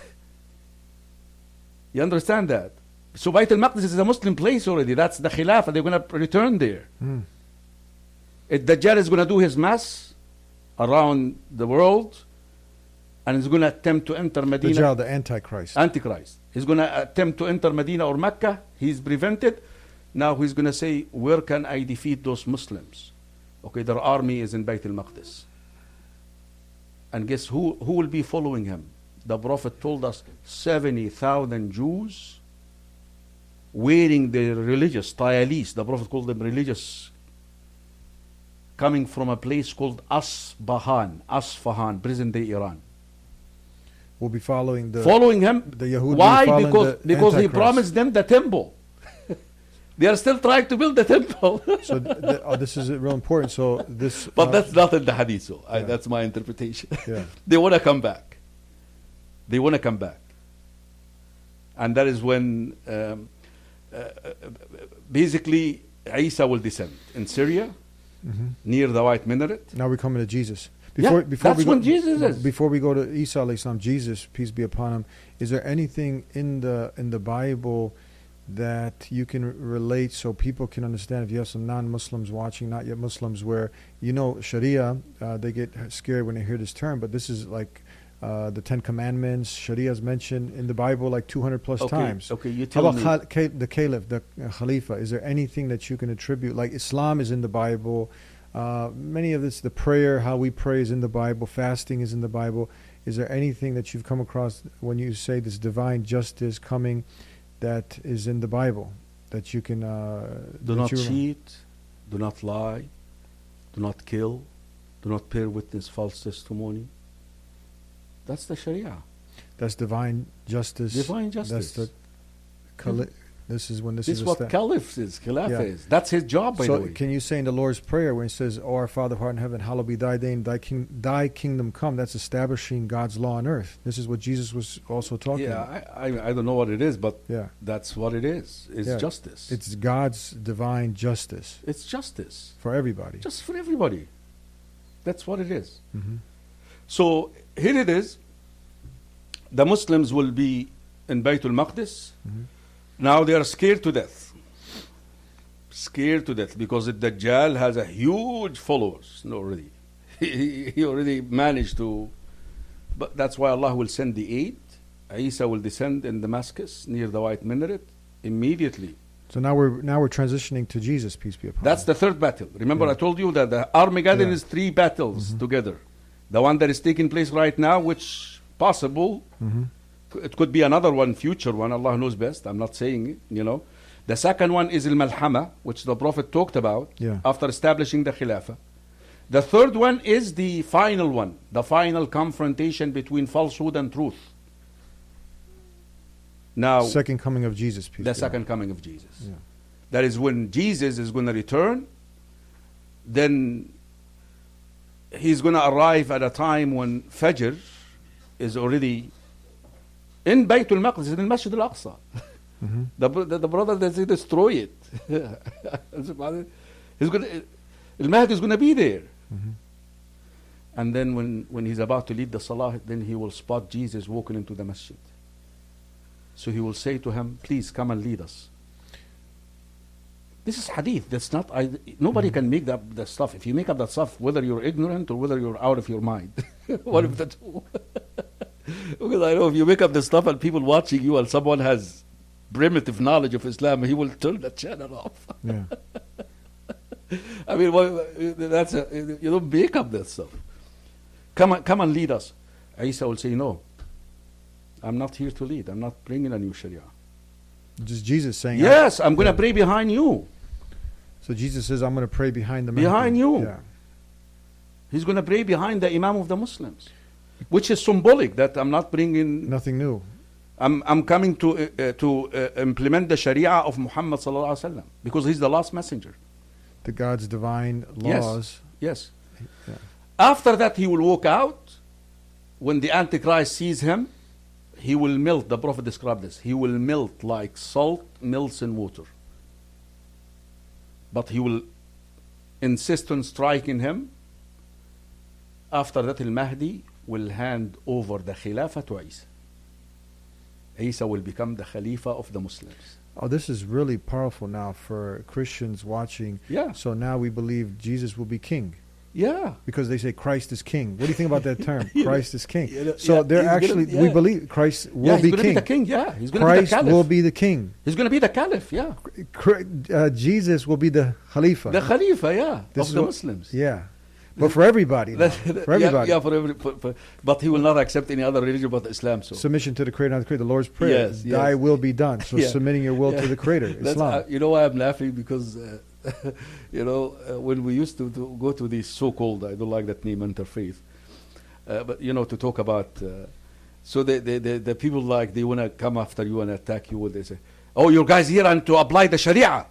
You understand that? So Baytul Maqdis is a Muslim place already. That's the Khilafah. They're going to return there. Dajjal is going to do his mass around the world, and he's going to attempt to enter Medina. Dajjal, the Antichrist. Antichrist. He's going to attempt to enter Medina or Mecca. He's prevented. Now he's going to say, where can I defeat those Muslims? Okay, their army is in Bayt al-Maqdis. And guess who will be following him? The Prophet told us 70,000 Jews wearing their religious tayalis. The Prophet called them religious, coming from a place called Asfahan, present-day Iran. Will be following him. The Yahudi. Why? Because he promised them the temple. They are still trying to build the temple. So this is real important. So this, but that's not in the hadith. So that's my interpretation. Yeah. They want to come back. They want to come back, and that is when basically Isa will descend in Syria, near the White Minaret. Now we're coming to Jesus. Before when Jesus is. Before we go to Isa alayhi salam, Jesus, peace be upon him, is there anything in the Bible that you can relate so people can understand, if you have some non-Muslims watching, not yet Muslims, where, Sharia, they get scared when they hear this term, but this is like the 10 Commandments. Sharia is mentioned in the Bible like 200 plus times. Okay, you tell me. How about the Caliph, the Khalifa? Is there anything that you can attribute? Like Islam is in the Bible. Many of this, the prayer, how we pray is in the Bible. Fasting is in the Bible. Is there anything that you've come across when you say this divine justice coming that is in the Bible that you can do not cheat, do not lie, do not kill, do not bear witness false testimony? That's the Sharia. That's divine justice. Divine justice. That's the this is when this is what Caliph is, Khilafah is. That's his job, by the way. So can you say in the Lord's Prayer when it says, "O our Father who art in heaven, hallowed be thy name, thy kingdom come," that's establishing God's law on earth. This is what Jesus was also talking about. I don't know what it is, but that's what it is. It's justice. It's God's divine justice. It's justice. For everybody. Just for everybody. That's what it is. So here it is. The Muslims will be in Baytul Maqdis. Now they are scared to death. Scared to death because the Dajjal has a huge followers already. He already managed to. But that's why Allah will send the aid. Isa will descend in Damascus near the White Minaret immediately. So now we're transitioning to Jesus, peace be upon him. That's the third battle. Remember I told you that the Armageddon is 3 battles together. The one that is taking place right now, which possible. It could be another one, future one. Allah knows best. I'm not saying it, The second one is Al-Malhama, which the Prophet talked about after establishing the Khilafah. The third one is the final one, the final confrontation between falsehood and truth. Now, second coming of Jesus, peace the second coming of Jesus. Yeah. That is when Jesus is going to return. Then he's going to arrive at a time when Fajr is already in Baytul Maqdis, in Masjid al-Aqsa. The brother that they destroy it. Al-Mahdi is going to be there. And then when he's about to lead the Salah, then he will spot Jesus walking into the masjid. So he will say to him, please come and lead us. This is hadith. That's not. Nobody can make that stuff. If you make up that stuff, whether you're ignorant or whether you're out of your mind, one of the two. Because I know if you make up the stuff and people watching you and someone has primitive knowledge of Islam, he will turn the channel off. Yeah. I mean, you don't make up that stuff. Come and lead us. Isa will say, no, I'm not here to lead. I'm not bringing a new Sharia. Just Jesus saying, yes, I'm going to pray behind you. So Jesus says, I'm going to pray behind the man. Behind you. Yeah. He's going to pray behind the Imam of the Muslims, which is symbolic that I'm not bringing nothing new. I'm coming to implement the Sharia of Muhammad sallallahu alaihi wasallam because he's the last messenger. The God's divine laws. Yes. Yeah. After that, he will walk out. When the Antichrist sees him, he will melt. The Prophet described this. He will melt like salt melts in water. But he will insist on striking him. After that, Al-Mahdi will hand over the Khilafah to Isa. Isa will become the Khalifa of the Muslims. Oh, this is really powerful now for Christians watching. Yeah. So now we believe Jesus will be king. Yeah. Because they say Christ is king. What do you think about that term? Christ is king. Yeah, so they're actually, we believe Christ will be king. He's going to be the king, yeah. He's going Christ to be the caliph. will be the king. He's going to be the caliph, yeah. Jesus will be the Khalifa. The Khalifa, yeah, This of the is Muslims. Yeah. But for everybody. Now. For everybody. Yeah, but he will not accept any other religion but Islam. So submission to the Creator, not the Creator. The Lord's Prayer. Yes, Thy will be done. So submitting your will to the Creator, Islam. You know why I'm laughing? Because, when we used to go to these so-called, I don't like that name, interfaith, but, to talk about, so the people they want to come after you and attack you, they say, oh, your guys here and to apply the Sharia.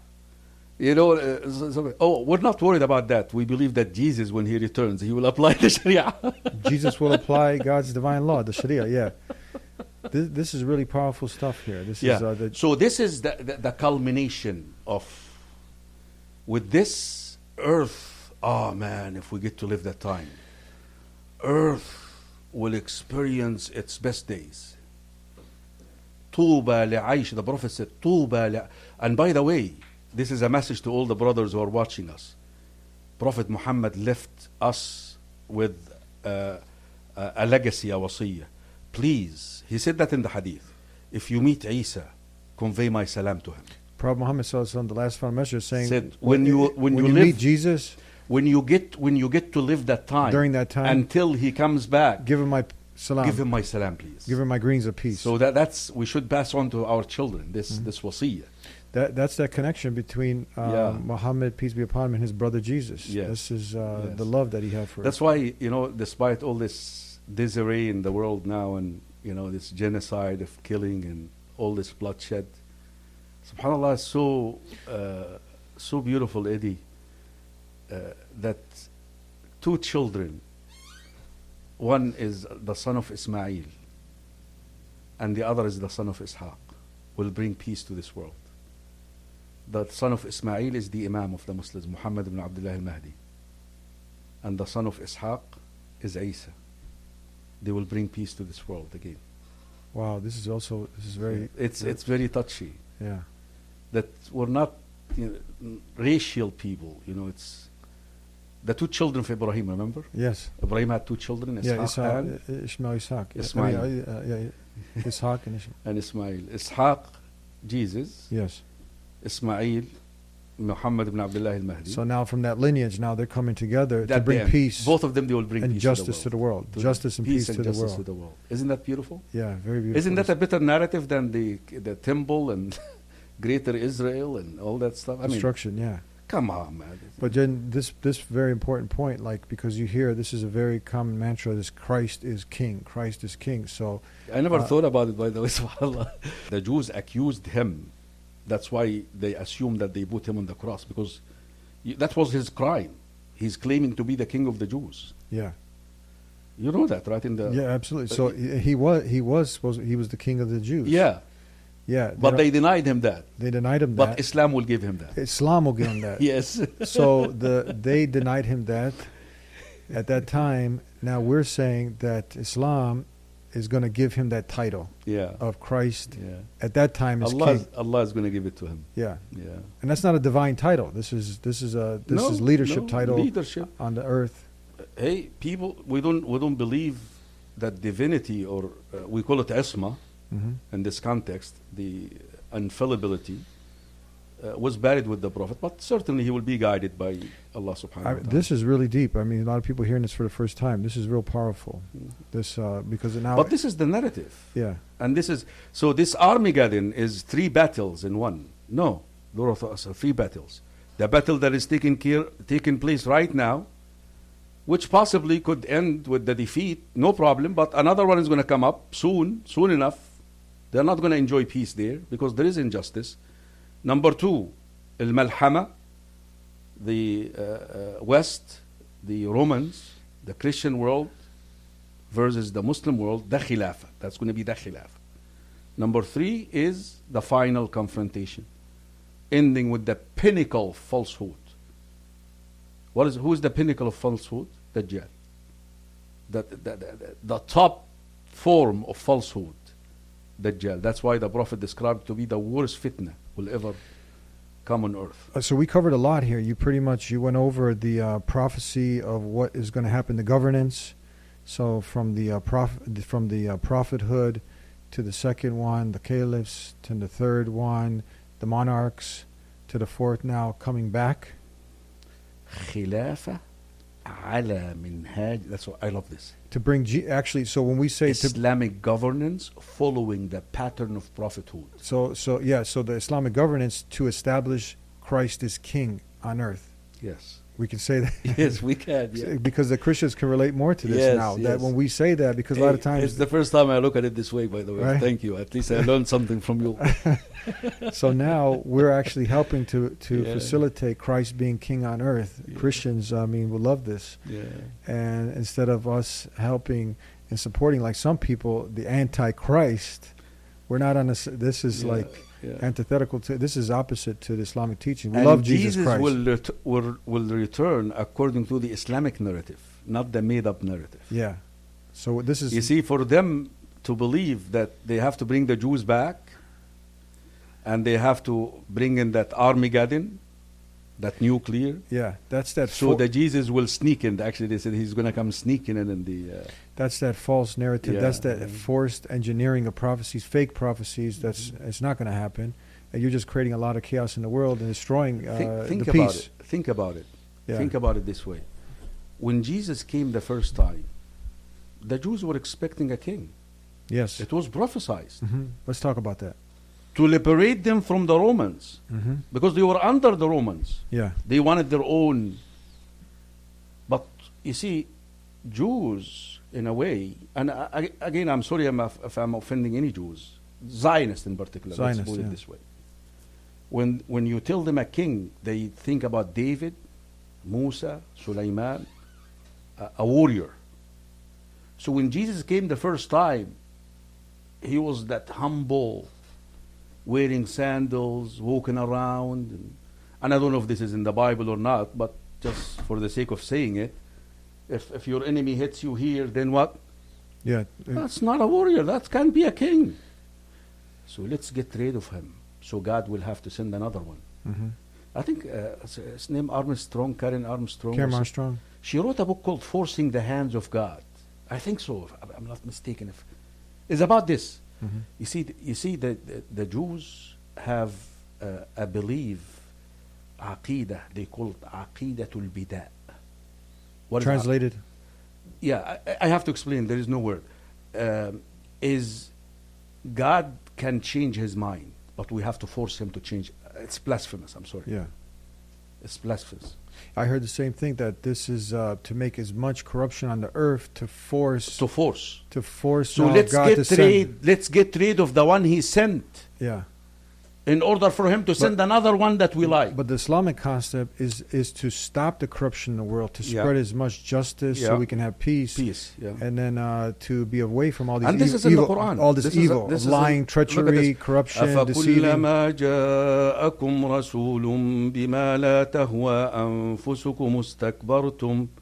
We're not worried about that. We believe that Jesus, when he returns, he will apply the Sharia. Jesus will apply God's divine law, the Sharia, yeah. This is really powerful stuff here. This is so this is the culmination of, with this earth, oh man, if we get to live that time, earth will experience its best days. طوبى لعيش, the Prophet said, طوبى and by the way, this is a message to all the brothers who are watching us. Prophet Muhammad left us with a legacy, a wasiyah. Please, he said that in the hadith. If you meet Isa, convey my salam to him. Prophet Muhammad sallallahu the last final message saying, said, when you meet Jesus, when you get to live that time, during that time, until he comes back, give him my salam. Give him my salam, please. Give him my greetings of peace. So that's we should pass on to our children this wasiyah. That's that connection between Muhammad, peace be upon him, and his brother Jesus. Yes. This is the love that he had for us. That's why, despite all this disarray in the world now and, this genocide of killing and all this bloodshed, subhanAllah, so beautiful, Eddie, that two children, one is the son of Ismail and the other is the son of Ishaq, will bring peace to this world. The son of Ismail is the Imam of the Muslims, Muhammad ibn Abdullah al-Mahdi. And the son of Ishaq is Isa. They will bring peace to this world again. Wow, this is very... It's very touchy. Yeah. That we're not racial people, it's... The two children of Ibrahim, remember? Yes. Ibrahim had two children, Ishaq and... Ishmael. Ishaq and Ishmael. And Ismail. Ishaq, Jesus. Yes. Ismail, Muhammad ibn Abdullah al-Mahdi. So now from that lineage, now they're coming together to bring peace. Both of them, they will bring and peace justice to the world. Justice and peace to the world. To the world. Isn't that beautiful? Yeah, very beautiful. Isn't that a better narrative than the temple and Greater Israel and all that stuff? Destruction, yeah. Come on, man. But then this very important point, because you hear this is a very common mantra, this Christ is king, Christ is king. So I never thought about it, by the way, subhanAllah. The Jews accused him. That's why they assumed that they put him on the cross, because that was his crime. He's claiming to be the king of the Jews. Yeah. You know that, right? Yeah, absolutely. So he was the king of the Jews. Yeah. Yeah. But they denied him that. They denied him that. But Islam will give him that. Islam will give him that. Yes. So they denied him that at that time. Now we're saying that Islam is going to give him that title Yeah. of Christ Yeah. at that time as Allah, king. Allah is going to give it to him. Yeah, Yeah. and that's not a divine title. This is leadership title Leadership. on the earth. Hey, people, we don't believe that divinity, or we call it isma Mhm. in this context, the infallibility, was buried with the Prophet, but certainly he will be guided by Allah subhanahu wa ta'ala. This is really deep. I mean, a lot of people hearing this for the first time. This is real powerful. This because now. But this is the narrative. Yeah. And this is, so this Armageddon is 3 battles in one. No, there are 3 battles. The battle that is taking place right now, which possibly could end with the defeat, no problem, but another one is going to come up soon enough. They're not going to enjoy peace there because there is injustice. Number 2, Al-Malhama, the West, the Romans, the Christian world versus the Muslim world, the Khilafah. That's going to be the Khilafah. Number 3 is the final confrontation, ending with the pinnacle of falsehood. Who is the pinnacle of falsehood? Dajjal. The top form of falsehood, Dajjal. That's why the Prophet described to be the worst fitna will ever come on earth. So we covered a lot here. You went over the prophecy of what is going to happen, the governance. So from the prophethood to the second one, the caliphs, to the third one, the monarchs, to the fourth now coming back. Khilafah ala minhaj. That's why I love this. To bring actually, so when we say Islamic governance following the pattern of prophethood. So the Islamic governance to establish Christ as king on earth. Yes. We can say that. Yes, we can. Yeah. Because the Christians can relate more to this Yes, now. yes. That when we say that, because a lot of times it's the first time I look at it this way. By the way, Right? Thank you. At least I learned something from you. So now we're actually helping to Yeah. facilitate Christ being king on earth. Yeah. Christians, I mean, will love this. Yeah. And instead of us helping and supporting, like some people, the anti-Christ, we're not on this. This is Yeah, like yeah. antithetical to. This is opposite to the Islamic teaching. We And love Jesus Christ. will return according to the Islamic narrative, not the made-up narrative. Yeah. So this is. You see, for them to believe that they have to bring the Jews back, and they have to bring in that Armageddon, that nuclear. Yeah, that's that. So the Jesus will sneak in. Actually, they said he's going to come sneaking in the. That's that false narrative. Yeah. That's that forced engineering of prophecies, fake prophecies. That's it's not going to happen. And you're just creating a lot of chaos in the world and destroying think the about peace. it. Think about it. Yeah. Think about it this way. When Jesus came the first time, the Jews were expecting a king. Yes. It was prophesied Let's talk about that. to liberate them from the Romans, because they were under the Romans. Yeah. They wanted their own. But you see, Jews, in a way, and again, I'm sorry if I'm offending any Jews, Zionists in particular, Zionists, let's put yeah. it this way. When you tell them a king, they think about David, Musa, Sulaiman, a warrior. So when Jesus came the first time, he was that humble, wearing sandals, walking around. And I don't know if this is in the Bible or not, but just for the sake of saying it, if your enemy hits you here, then what? Yeah. That's not a warrior. That can't be a king. So let's get rid of him. So God will have to send another one. I think his name Armstrong, Karen Armstrong. Karen Armstrong. She wrote a book called Forcing the Hands of God. I think so, if I'm not mistaken. It's about this. You see, the Jews have a belief, aqidah. They call it aqidatul bida. What is Translated. yeah, I have to explain. There is no word. Is God can change his mind, but we have to force him to change. It's blasphemous. I'm sorry. Yeah. It's blasphemous. I heard the same thing, that this is to make as much corruption on the earth to force. So now let's God to send. let's get rid of the one he sent. Yeah. In order for him to send another one that we like. But the Islamic concept is to stop the corruption in the world, to spread as much justice so we can have peace. And then to be away from all these and this is in the Quran. all this evil, of lying, treachery, corruption, deceiving. أَفَكُلَّمَا جَاءَكُمْ رَسُولٌ بِمَا لَا تَهْوَى أَنفُسُكُمُ اسْتَكْبَرْتُمْ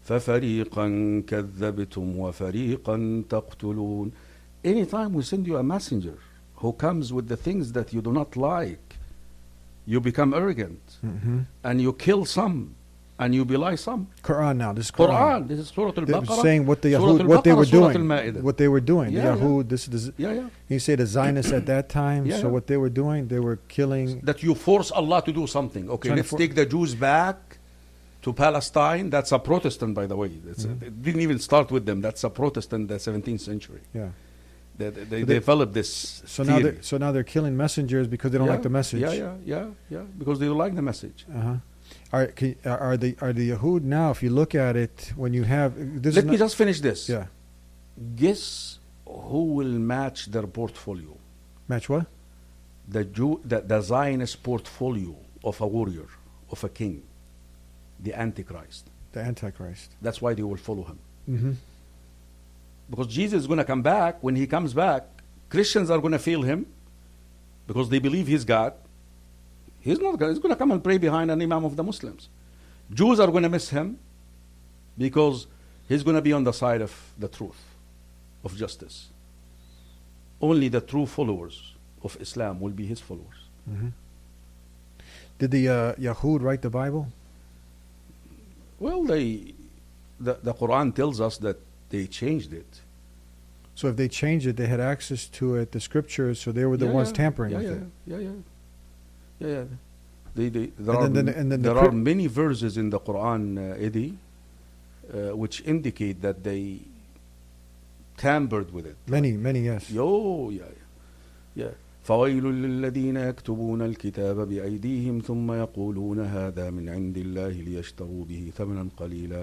فَفَرِيقًا كَذَّبْتُمْ وَفَرِيقًا تَقْتُلُونَ. Anytime we send you a messenger who comes with the things that you do not like, you become arrogant, and you kill some, and you belie some. Quran now. This is Quran. This is Surah They're Al-Baqarah. saying what the Surah Yahud, what they Al-Baqarah, were Surah doing. Al-Ma'idah. What they were doing. Yeah, the Yahud, this is, Yeah. you say the Zionists at that time, Yeah. so what they were doing, they were killing. That you force Allah to do something. Okay, Trying to let's take the Jews back to Palestine. That's a Protestant, by the way. It didn't even start with them. That's a Protestant, the 17th century. Yeah. They developed this So theory. now they're killing messengers because they don't like the message. Yeah. Because they don't like the message. Are the Yahud now? If you look at it, when you have this, Let me just finish this. Yeah. Guess who will match their portfolio? Match what? The Zionist portfolio of a warrior, of a king, the Antichrist. The Antichrist. That's why they will follow him. Mm-hmm. Because Jesus is going to come back. When he comes back, Christians are going to fail him because they believe he's God. He's not God. He's going to come and pray behind an imam of the Muslims. Jews are going to miss him because he's going to be on the side of the truth, of justice. Only the true followers of Islam will be his followers. Mm-hmm. Did the Yahud write the Bible? Well, the Quran tells us that they changed it. So if they changed it, they had access to it, the scriptures, so they were the ones tampering with it. Yeah. There are many verses in the Quran, Eddie, which indicate that they tampered with it. Many, yes. Yeah. فويل للذين يكتبون الكتاب بأيديهم ثم يقولون هذا من عند الله ليشتروا به ثمنا قليلا.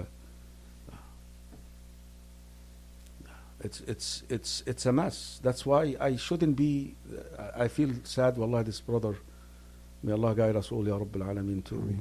It's a mess. That's why I shouldn't be. I feel sad. Wallah, this brother. May Allah guide us all, Ya Rabbil Alameen, to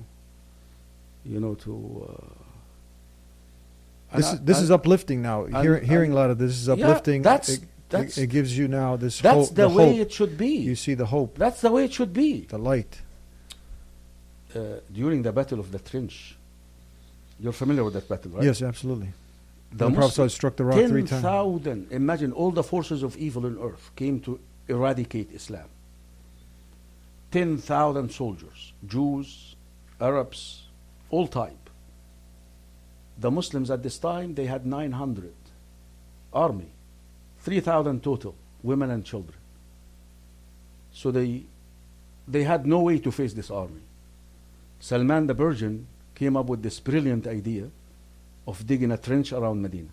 This is uplifting now. Hearing a lot of this is uplifting. It gives you now this hope. That's the way it should be. You see the hope. That's the way it should be. The light. During the Battle of the Trench, you're familiar with that battle, right? Yes, absolutely. The Prophet struck the rock 3 times. 10,000. Imagine all the forces of evil on earth came to eradicate Islam. 10,000 soldiers, Jews, Arabs, all type. The Muslims at this time, they had 900 army, 3,000 total, women and children. So they had no way to face this army. Salman the Persian came up with this brilliant idea of digging a trench around Medina.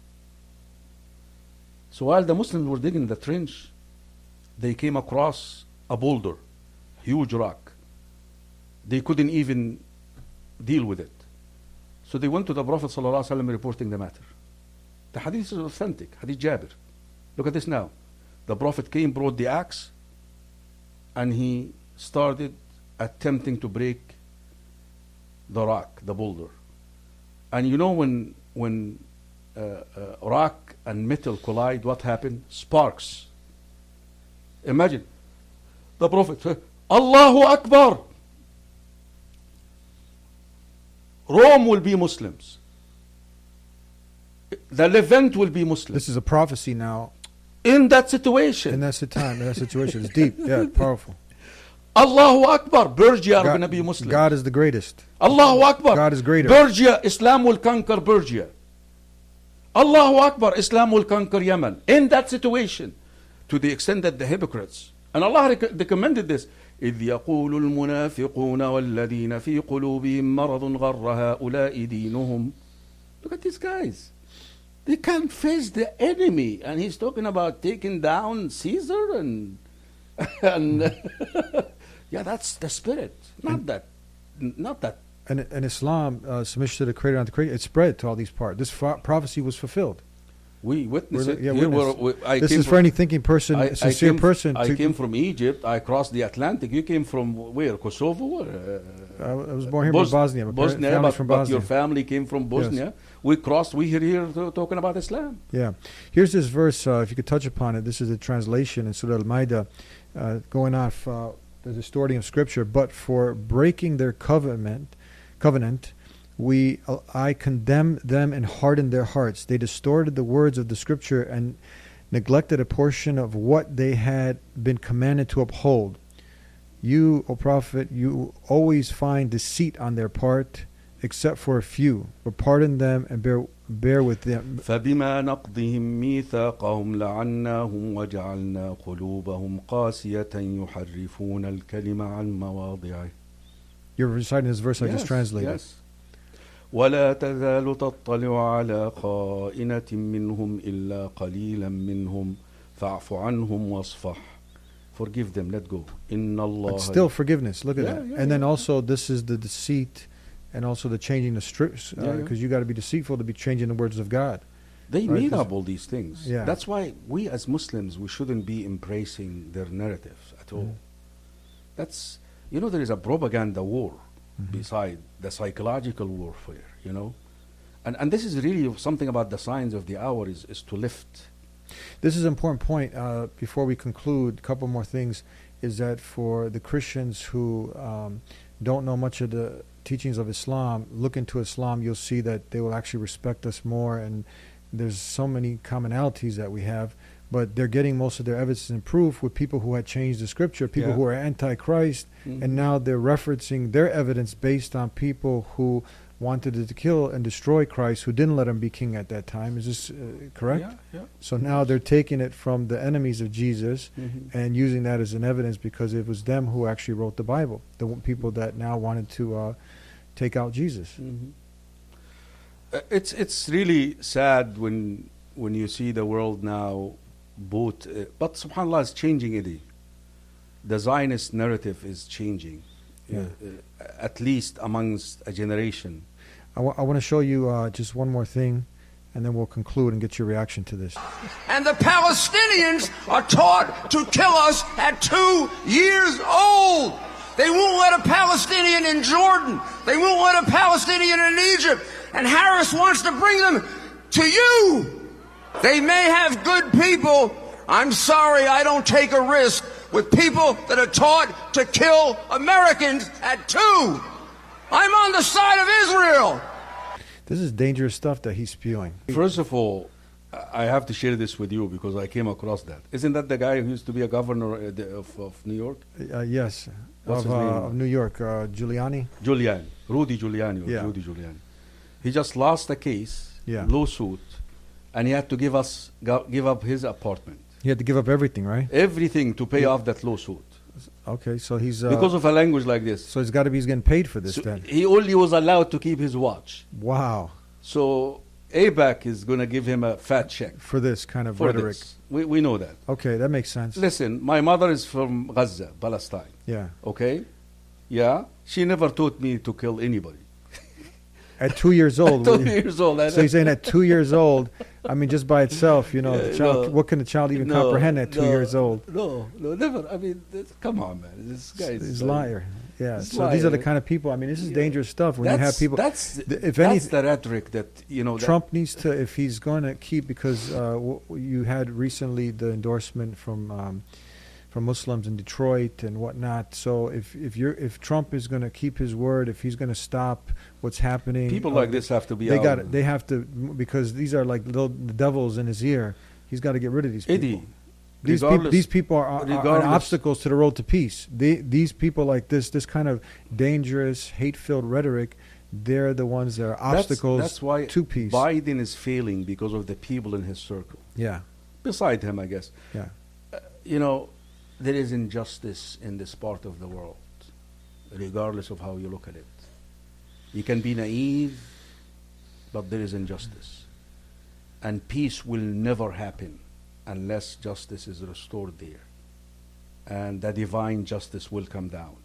So while the Muslims were digging the trench, they came across a boulder, huge rock. They couldn't even deal with it. So they went to the Prophet ﷺ reporting the matter. The hadith is authentic, Hadith Jabir. Look at this now. The Prophet came, brought the axe, and he started attempting to break the rock, the boulder. And you know when rock and metal collide, what happened? Sparks. Imagine. The Prophet said, Allahu Akbar. Rome will be Muslims. The Levant will be Muslim. This is a prophecy now. In that situation. And that's the time, in that situation. It's deep, yeah, powerful. Allahu Akbar. Persia are going to be Muslim. God is the greatest. Allahu Akbar. God is greater. Persia, Islam will conquer Persia. Allahu Akbar. Islam will conquer Yemen. In that situation, to the extent that the hypocrites, and Allah recommended this, إذ يقول المنافقون والذين في قلوبهم مرض غر هؤلاء دينهم. Look at these guys. They can't face the enemy. And he's talking about taking down Caesar and yeah, that's the spirit. Not that. And Islam, submission to the Creator and the Creator, it spread to all these parts. This prophecy was fulfilled. We witnessed it. Yeah, this is for any thinking person, a sincere person. I came from Egypt. I crossed the Atlantic. You came from where? Kosovo? I was born here in Bosnia. Bosnia, from but Bosnia. Your family came from Bosnia. Yes. We crossed. We're here talking about Islam. Yeah. Here's this verse, if you could touch upon it. This is a translation in Surah Al-Ma'idah, going off the distorting of Scripture. But for breaking their covenant, I condemn them and hardened their hearts. They distorted the words of the scripture and neglected a portion of what they had been commanded to uphold. You, O Prophet, you always find deceit on their part, except for a few. But pardon them and bear with them. فبما نقضهم ميثاقهم لعناهم وجعلنا قلوبهم قاسية يحرفون الكلمة عن مواضعه. You're reciting this verse I just translated. Yes. ولا تزال تطلع على خائنة منهم إلا قليلا منهم فاعف عنهم واصفح. Forgive them, let go. إن الله. It's still forgiveness. Look at that. Yeah, and then also this is the deceit and also the changing the strips, because you got to be deceitful to be changing the words of God. They right? made up all these things. Yeah. That's why we as Muslims, we shouldn't be embracing their narratives at all. That's, there is a propaganda war beside the psychological warfare, And this is really something about the signs of the hour is to lift. This is an important point. Before we conclude, a couple more things, is that for the Christians who don't know much of the teachings of Islam, look into Islam, you'll see that they will actually respect us more, and there's so many commonalities that we have, but they're getting most of their evidence and proof with people who had changed the scripture, people who are anti-Christ, and now they're referencing their evidence based on people who wanted to kill and destroy Christ, who didn't let him be king at that time. Is this correct? Yeah. So now they're taking it from the enemies of Jesus and using that as an evidence because it was them who actually wrote the Bible, the people that now wanted to take out Jesus. It's really sad when you see the world now but subhanAllah, it's changing, Eddie. The Zionist narrative is changing, at least amongst a generation. I want to show you just one more thing, and then we'll conclude and get your reaction to this. And the Palestinians are taught to kill us at 2 years old. They won't let a Palestinian in Jordan. They won't let a Palestinian in Egypt. And Harris wants to bring them to you. They may have good people. I'm sorry, I don't take a risk with people that are taught to kill Americans at 2. I'm on the side of Israel. This is dangerous stuff that he's spewing. First of all, I have to share this with you because I came across that. Isn't that the guy who used to be a governor of New York? Yes. What's his name? Of New York, Giuliani? Rudy Giuliani. Rudy Giuliani. He just lost a case, lawsuit, and he had to give up his apartment. He had to give up everything, right? Everything to pay off that lawsuit. Okay, so he's... because of a language like this. So he's getting paid for this then. He only was allowed to keep his watch. Wow. So AIPAC is going to give him a fat check. For this kind of rhetoric. This. We know that. Okay, that makes sense. Listen, my mother is from Gaza, Palestine. Yeah. Okay? Yeah? She never taught me to kill anybody. At 2 years old. At 2 years old. So you're saying at 2 years old, I mean, just by itself, the child, what can a child even comprehend at 2 years old? No, never. I mean, come on, man. This guy is... He's a liar. Yeah, so liar. These are the kind of people, I mean, this is dangerous stuff when you have people... That's the rhetoric that, Trump needs to, if he's going to keep, because you had recently the endorsement from Muslims in Detroit and whatnot. So if Trump is going to keep his word, if he's going to stop what's happening, people like this have to be. They have to, because these are like little devils in his ear. He's got to get rid of these people. Eddie, these people are obstacles to the road to peace. These people like this kind of dangerous, hate-filled rhetoric, they're the ones that are obstacles that's why to peace. Biden is failing because of the people in his circle. Yeah. Beside him, I guess. Yeah. There is injustice in this part of the world, regardless of how you look at it. You can be naive, but there is injustice. And peace will never happen unless justice is restored there. And the divine justice will come down.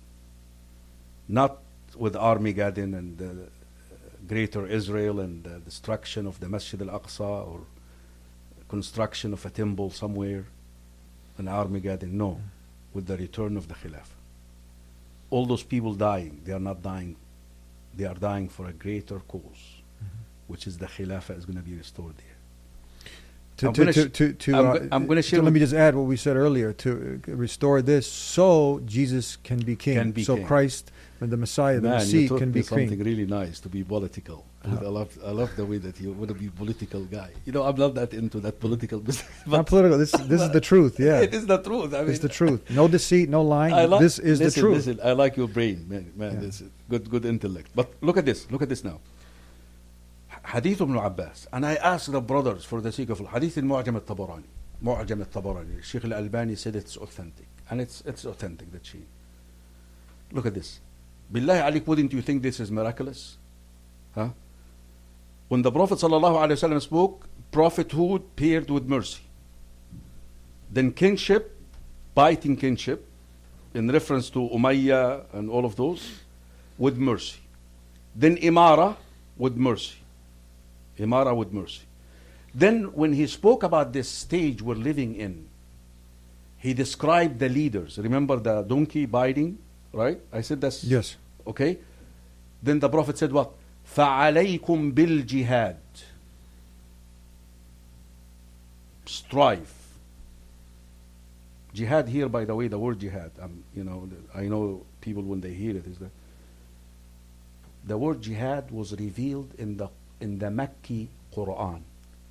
Not with Armageddon and the greater Israel and the destruction of the Masjid al-Aqsa or construction of a temple somewhere. An Armageddon, no, with the return of the Khilafah. All those people dying, they are not dying, they are dying for a greater cause, which is the Khilafah is going to be restored there. I'm going to share. Let me just add what we said earlier. To restore this, so Jesus can be king. Christ, and the Messiah, the Messiah, can be king. Something really nice to be political. I love the way that you want to be political guy. You know, I'm not that into that political business. Not political. This is the truth. Yeah, it is the truth. I mean, it's the truth. No deceit, no lying. This is the truth. Listen, I like your brain, man. Yeah. This is good intellect. But look at this. Look at this now. Hadith ibn Abbas. And I asked the brothers for the sake of Hadith in Mu'jam al-Tabarani. Sheikh al-Albani said it's authentic. And it's authentic, that she. Look at this. Billahi alik, wouldn't you think this is miraculous? Huh? When the Prophet ﷺ spoke, prophethood paired with mercy. Then kingship, biting kingship, in reference to Umayyah and all of those, with mercy. Then imara with mercy. Imara with mercy. Then when he spoke about this stage we're living in, he described the leaders. Remember the donkey biting, right? I said that's... Yes. Okay? Then the Prophet said what? فَعَلَيْكُمْ بِالْجِهَادِ. Strive. Jihad here, by the way, the word jihad, I know people when they hear it is that the word jihad was revealed in the Makki Quran.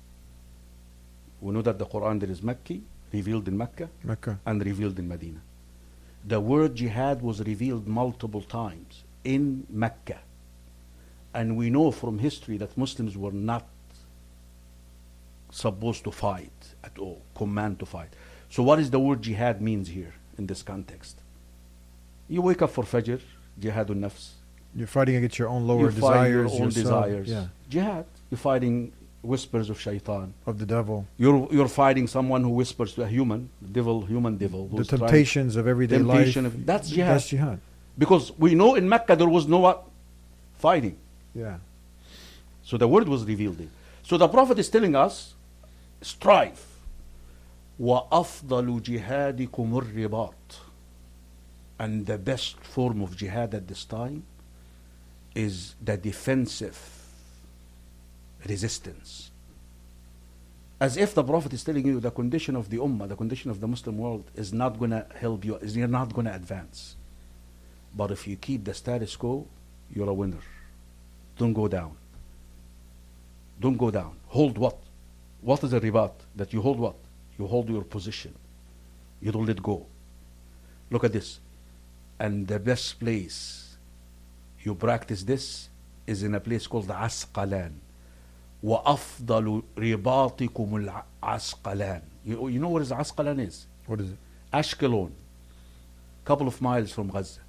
We know that the Quran there is Makki, revealed in Mecca, and revealed in Medina. The word jihad was revealed multiple times in Mecca. And we know from history that Muslims were not supposed to fight at all, command to fight. So what is the word jihad means here in this context? You wake up for Fajr, jihadun nafs. You're fighting against your own lower desires. Your own desires. Yeah. Jihad. You're fighting whispers of shaitan. Of the devil. You're fighting someone who whispers to a human devil. The temptations of everyday life. That's jihad. That's jihad. Because we know in Mecca there was no what? Fighting. Yeah. So the word was revealed there. So the Prophet is telling us, strive. وَأَفْضَلُ جِهَادِكُمُ الرِّبَاطِ. And the best form of jihad at this time is the defensive resistance. As if the Prophet is telling you the condition of the Ummah, the condition of the Muslim world is not going to help you, you're not going to advance. But if you keep the status quo, you're a winner. Don't go down. Don't go down. Hold what? What is a ribat? That you hold what? You hold your position. You don't let go. Look at this. And the best place you practice this is in a place called Asqalan. وَأَفْضَلُ رِبَاطِكُمُ الْعَسْقَلَانِ. You know what Asqalan is? What is it? Ashkelon. Couple of miles from Gaza.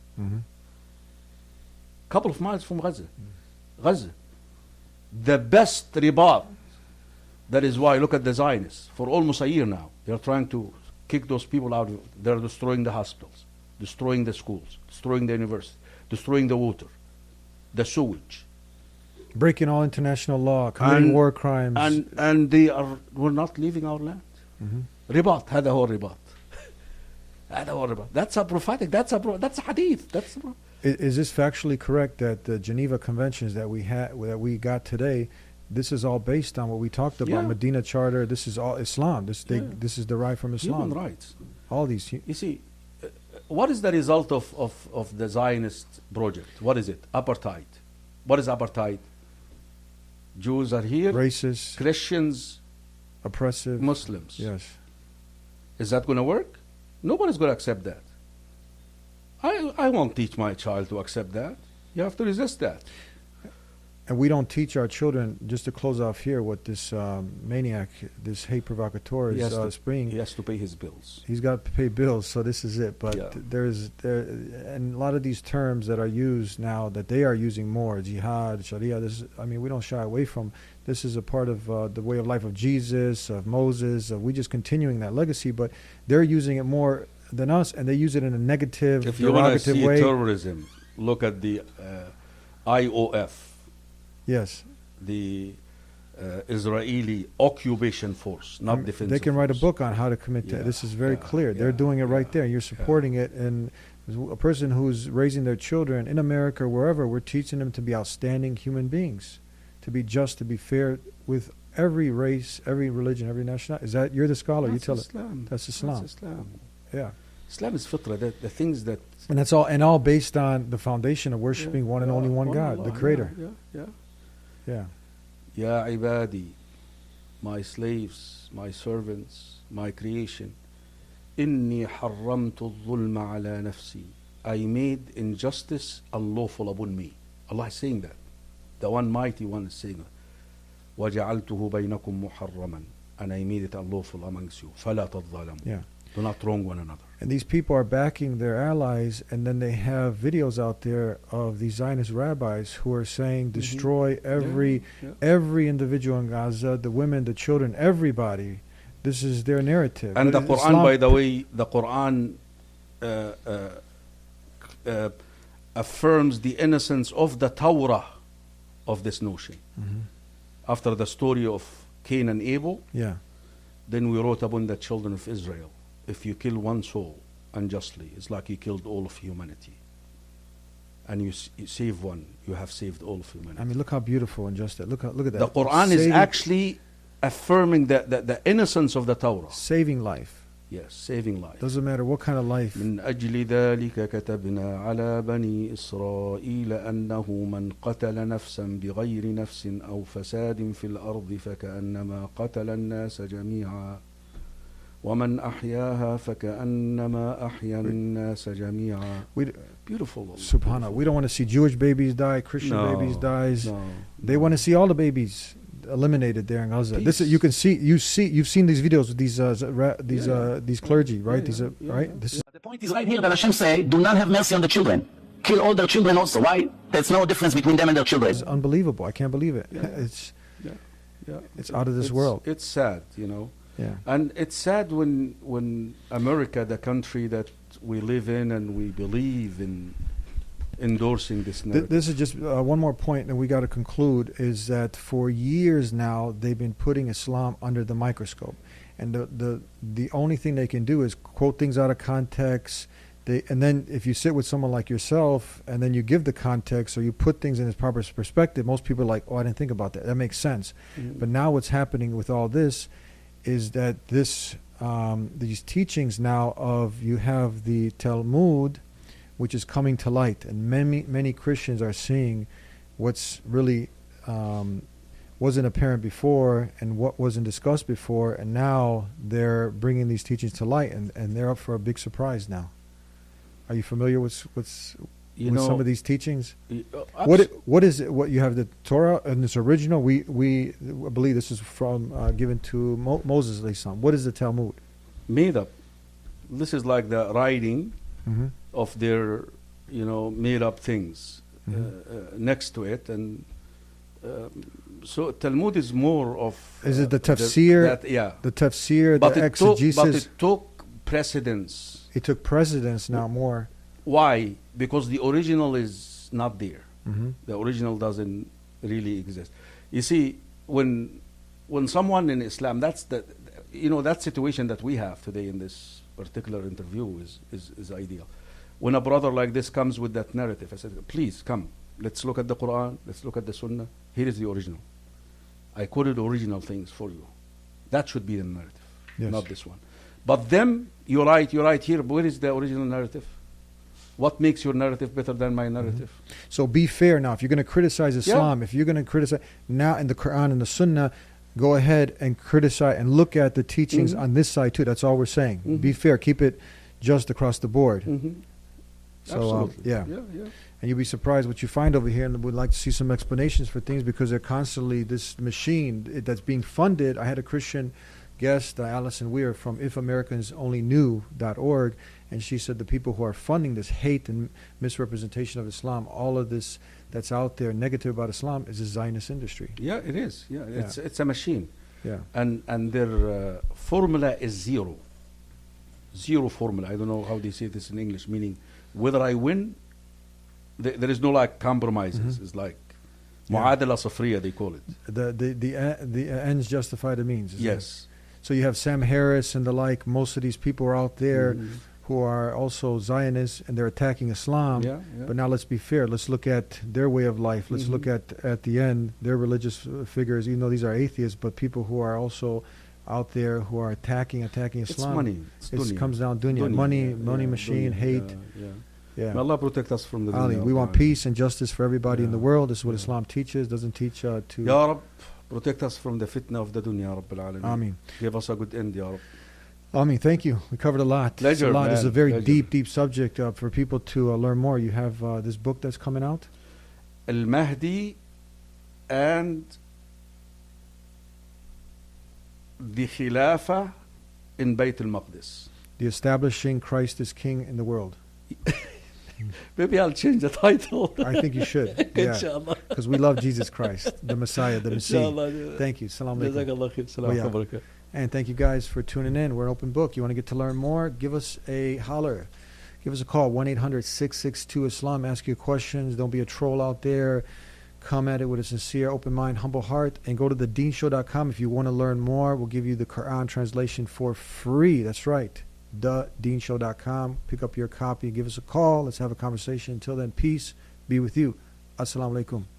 Couple of miles from Gaza. Gaza. The best ribat. That is why, look at the Zionists. For almost a year now, they're trying to kick those people out. They're destroying the hospitals, destroying the schools, destroying the university, destroying the water, the sewage. Breaking all international law, committing war crimes. And we're not leaving our land. Ribat, هذا هو الرباط. هذا هو الرباط. That's a prophetic, that's a hadith. Is this factually correct that the Geneva Conventions that we got today, this is all based on what we talked about, Medina Charter, this is all Islam. This is derived from Islam. Human rights. All these. You see, what is the result of the Zionist project? What is it? Apartheid. What is apartheid? Jews are here. Racist. Christians. Oppressive. Muslims. Yes. Is that going to work? Nobody's going to accept that. I won't teach my child to accept that. You have to resist that. And we don't teach our children, just to close off here, what this maniac, this hate provocateur is bringing. He has to pay his bills. He's got to pay bills, so this is it. But and a lot of these terms that are used now, that they are using more, jihad, sharia, we don't shy away from. This is a part of the way of life of Jesus, of Moses. We just continuing that legacy, but they're using it more than us, and they use it in a negative, if you want to see way. Terrorism, look at the IOF. Yes. The Israeli occupation force, not defense. They can write a book on how to commit that. This is very clear. They're doing it right there. You're supporting it. And a person who's raising their children in America, wherever, we're teaching them to be outstanding human beings, to be just, to be fair with every race, every religion, every nationality. Is that, you're the scholar, you tell Islam. it. That's Islam. That's Islam. Yeah. Islam is fitrah, the things that... And that's all based on the foundation of worshiping one and only one God, the Creator. Yeah. Ya ibadi, my slaves, my servants, my creation. Inni harramtu dhulma ala nafsi. I made injustice unlawful upon me. Allah is saying that. The one mighty one is saying that. وَجَعَلْتُهُ بَيْنَكُمْ مُحَرَّمًا. And I made it unlawful amongst you. فَلَا تَظَّلَمُوا. Yeah. Do not wrong one another. And these people are backing their allies, and then they have videos out there of these Zionist rabbis who are saying destroy every individual in Gaza, the women, the children, everybody. This is their narrative. And But the Quran, Islam, by the way, the Quran affirms the innocence of the Torah of this notion. After the story of Cain and Abel, then we wrote upon the children of Israel, if you kill one soul unjustly, it's like you killed all of humanity. And you save one, you have saved all of humanity. I mean, look how beautiful and just that. Look at that. The Quran is actually affirming the innocence of the Torah. Saving life. Yes, saving life. Doesn't matter what kind of life. من أجل ذلك كتبنا على بني إسرائيل أنه من قتل نفسا بغير نفس أو فساد في الأرض فكأنما قتل الناس جميعا ومن أحياها فكأنما أحيا الناس جميعا. Beautiful. Subhanallah. We don't want to see Jewish babies die, Christian babies die. They want to see all the babies eliminated there in Gaza. This is, you've seen these videos with these clergy, right? Right. This is the point is right here that Hashem say, do not have mercy on the children. Kill all their children also. Why? There's no difference between them and their children. It's unbelievable. I can't believe it. It's out of this world. It's sad, you know. Yeah. And it's sad when America, the country that we live in and we believe in, endorsing this narrative. This is just one more point, and we got to conclude, is that for years now they've been putting Islam under the microscope, and the only thing they can do is quote things out of context. And then if you sit with someone like yourself and then you give the context or you put things in its proper perspective, most people are like, oh, I didn't think about that. That makes sense. But now what's happening with all this is that these teachings now of, you have the Talmud, which is coming to light, and many Christians are seeing what's really wasn't apparent before and what wasn't discussed before, and now they're bringing these teachings to light, and they're up for a big surprise now. Are you familiar with some of these teachings? What is it? What you have, the Torah and this original? We believe this is from given to Moses alayhi salam. What is the Talmud? Made up. This is like the writing of their, made up things next to it, and so Talmud is more of. Is it the tafsir? The tafsir, the exegesis. But it took precedence. It took precedence now more. Why? Because the original is not there. The original doesn't really exist. You see, when someone in Islam, that's that situation that we have today in this particular interview is ideal. When a brother like this comes with that narrative, I said, please come, let's look at the Quran, let's look at the Sunnah. Here is the original. I quoted original things for you. That should be the narrative, not this one. But them, you're right here, but where is the original narrative? What makes your narrative better than my narrative? So be fair now. If you're going to criticize Islam, if you're going to criticize now in the Quran and the Sunnah, go ahead and criticize and look at the teachings on this side too. That's all we're saying. Be fair. Keep it just across the board. So and you'll be surprised what you find over here, and would like to see some explanations for things, because they're constantly this machine that's being funded. I had a Christian guest, Allison Weir from IfAmericans.org, and she said the people who are funding this hate and misrepresentation of Islam, all of this that's out there negative about Islam, is the Zionist industry. Yeah, it is. Yeah, it's a machine. Yeah, and their formula is zero formula. I don't know how they say this in English, meaning whether I win, there is no like compromises. It's like mu'adala safriya, they call it. The ends justify the means. Yes. So you have Sam Harris and the like. Most of these people are out there who are also Zionists and they're attacking Islam. Yeah, yeah. But now let's be fair. Let's look at their way of life. Let's look at the end, their religious figures, even though these are atheists, but people who are also out there who are attacking Islam. It's money. It's It dunya. comes down dunya. Money machine, hate. Yeah. May Allah protect us from the Ali, dunya. we want peace and justice for everybody in the world. This is what Islam teaches. Doesn't teach to... Ya Rab, protect us from the fitna of the dunya, Rabbil Alameen. Ameen. Give us a good end, Ya Rab. Ameen. Thank you. We covered a lot. Pleasure, It's a lot. man. This is a very Pleasure. deep subject for people to learn more. You have this book that's coming out? Al-Mahdi and the Khilafah in Bayt al-Maqdis. The Establishing Christ as King in the World. Maybe I'll change the title. I think you should. Inshallah. Because we love Jesus Christ, the Messiah, the Messiah. Inshallah. Thank you. Salam alaikum. Jazakallah khair. Salam Yeah. alaikum. And thank you guys for tuning in. We're an open book. You want to get to learn more? Give us a holler. Give us a call, 1-800-662-ISLAM. Ask your questions. Don't be a troll out there. Come at it with a sincere, open mind, humble heart. And go to thedeenshow.com if you want to learn more. We'll give you the Quran translation for free. That's right. thedeenshow.com. Pick up your copy. Give us a call. Let's have a conversation. Until then, peace be with you. Assalamu alaikum.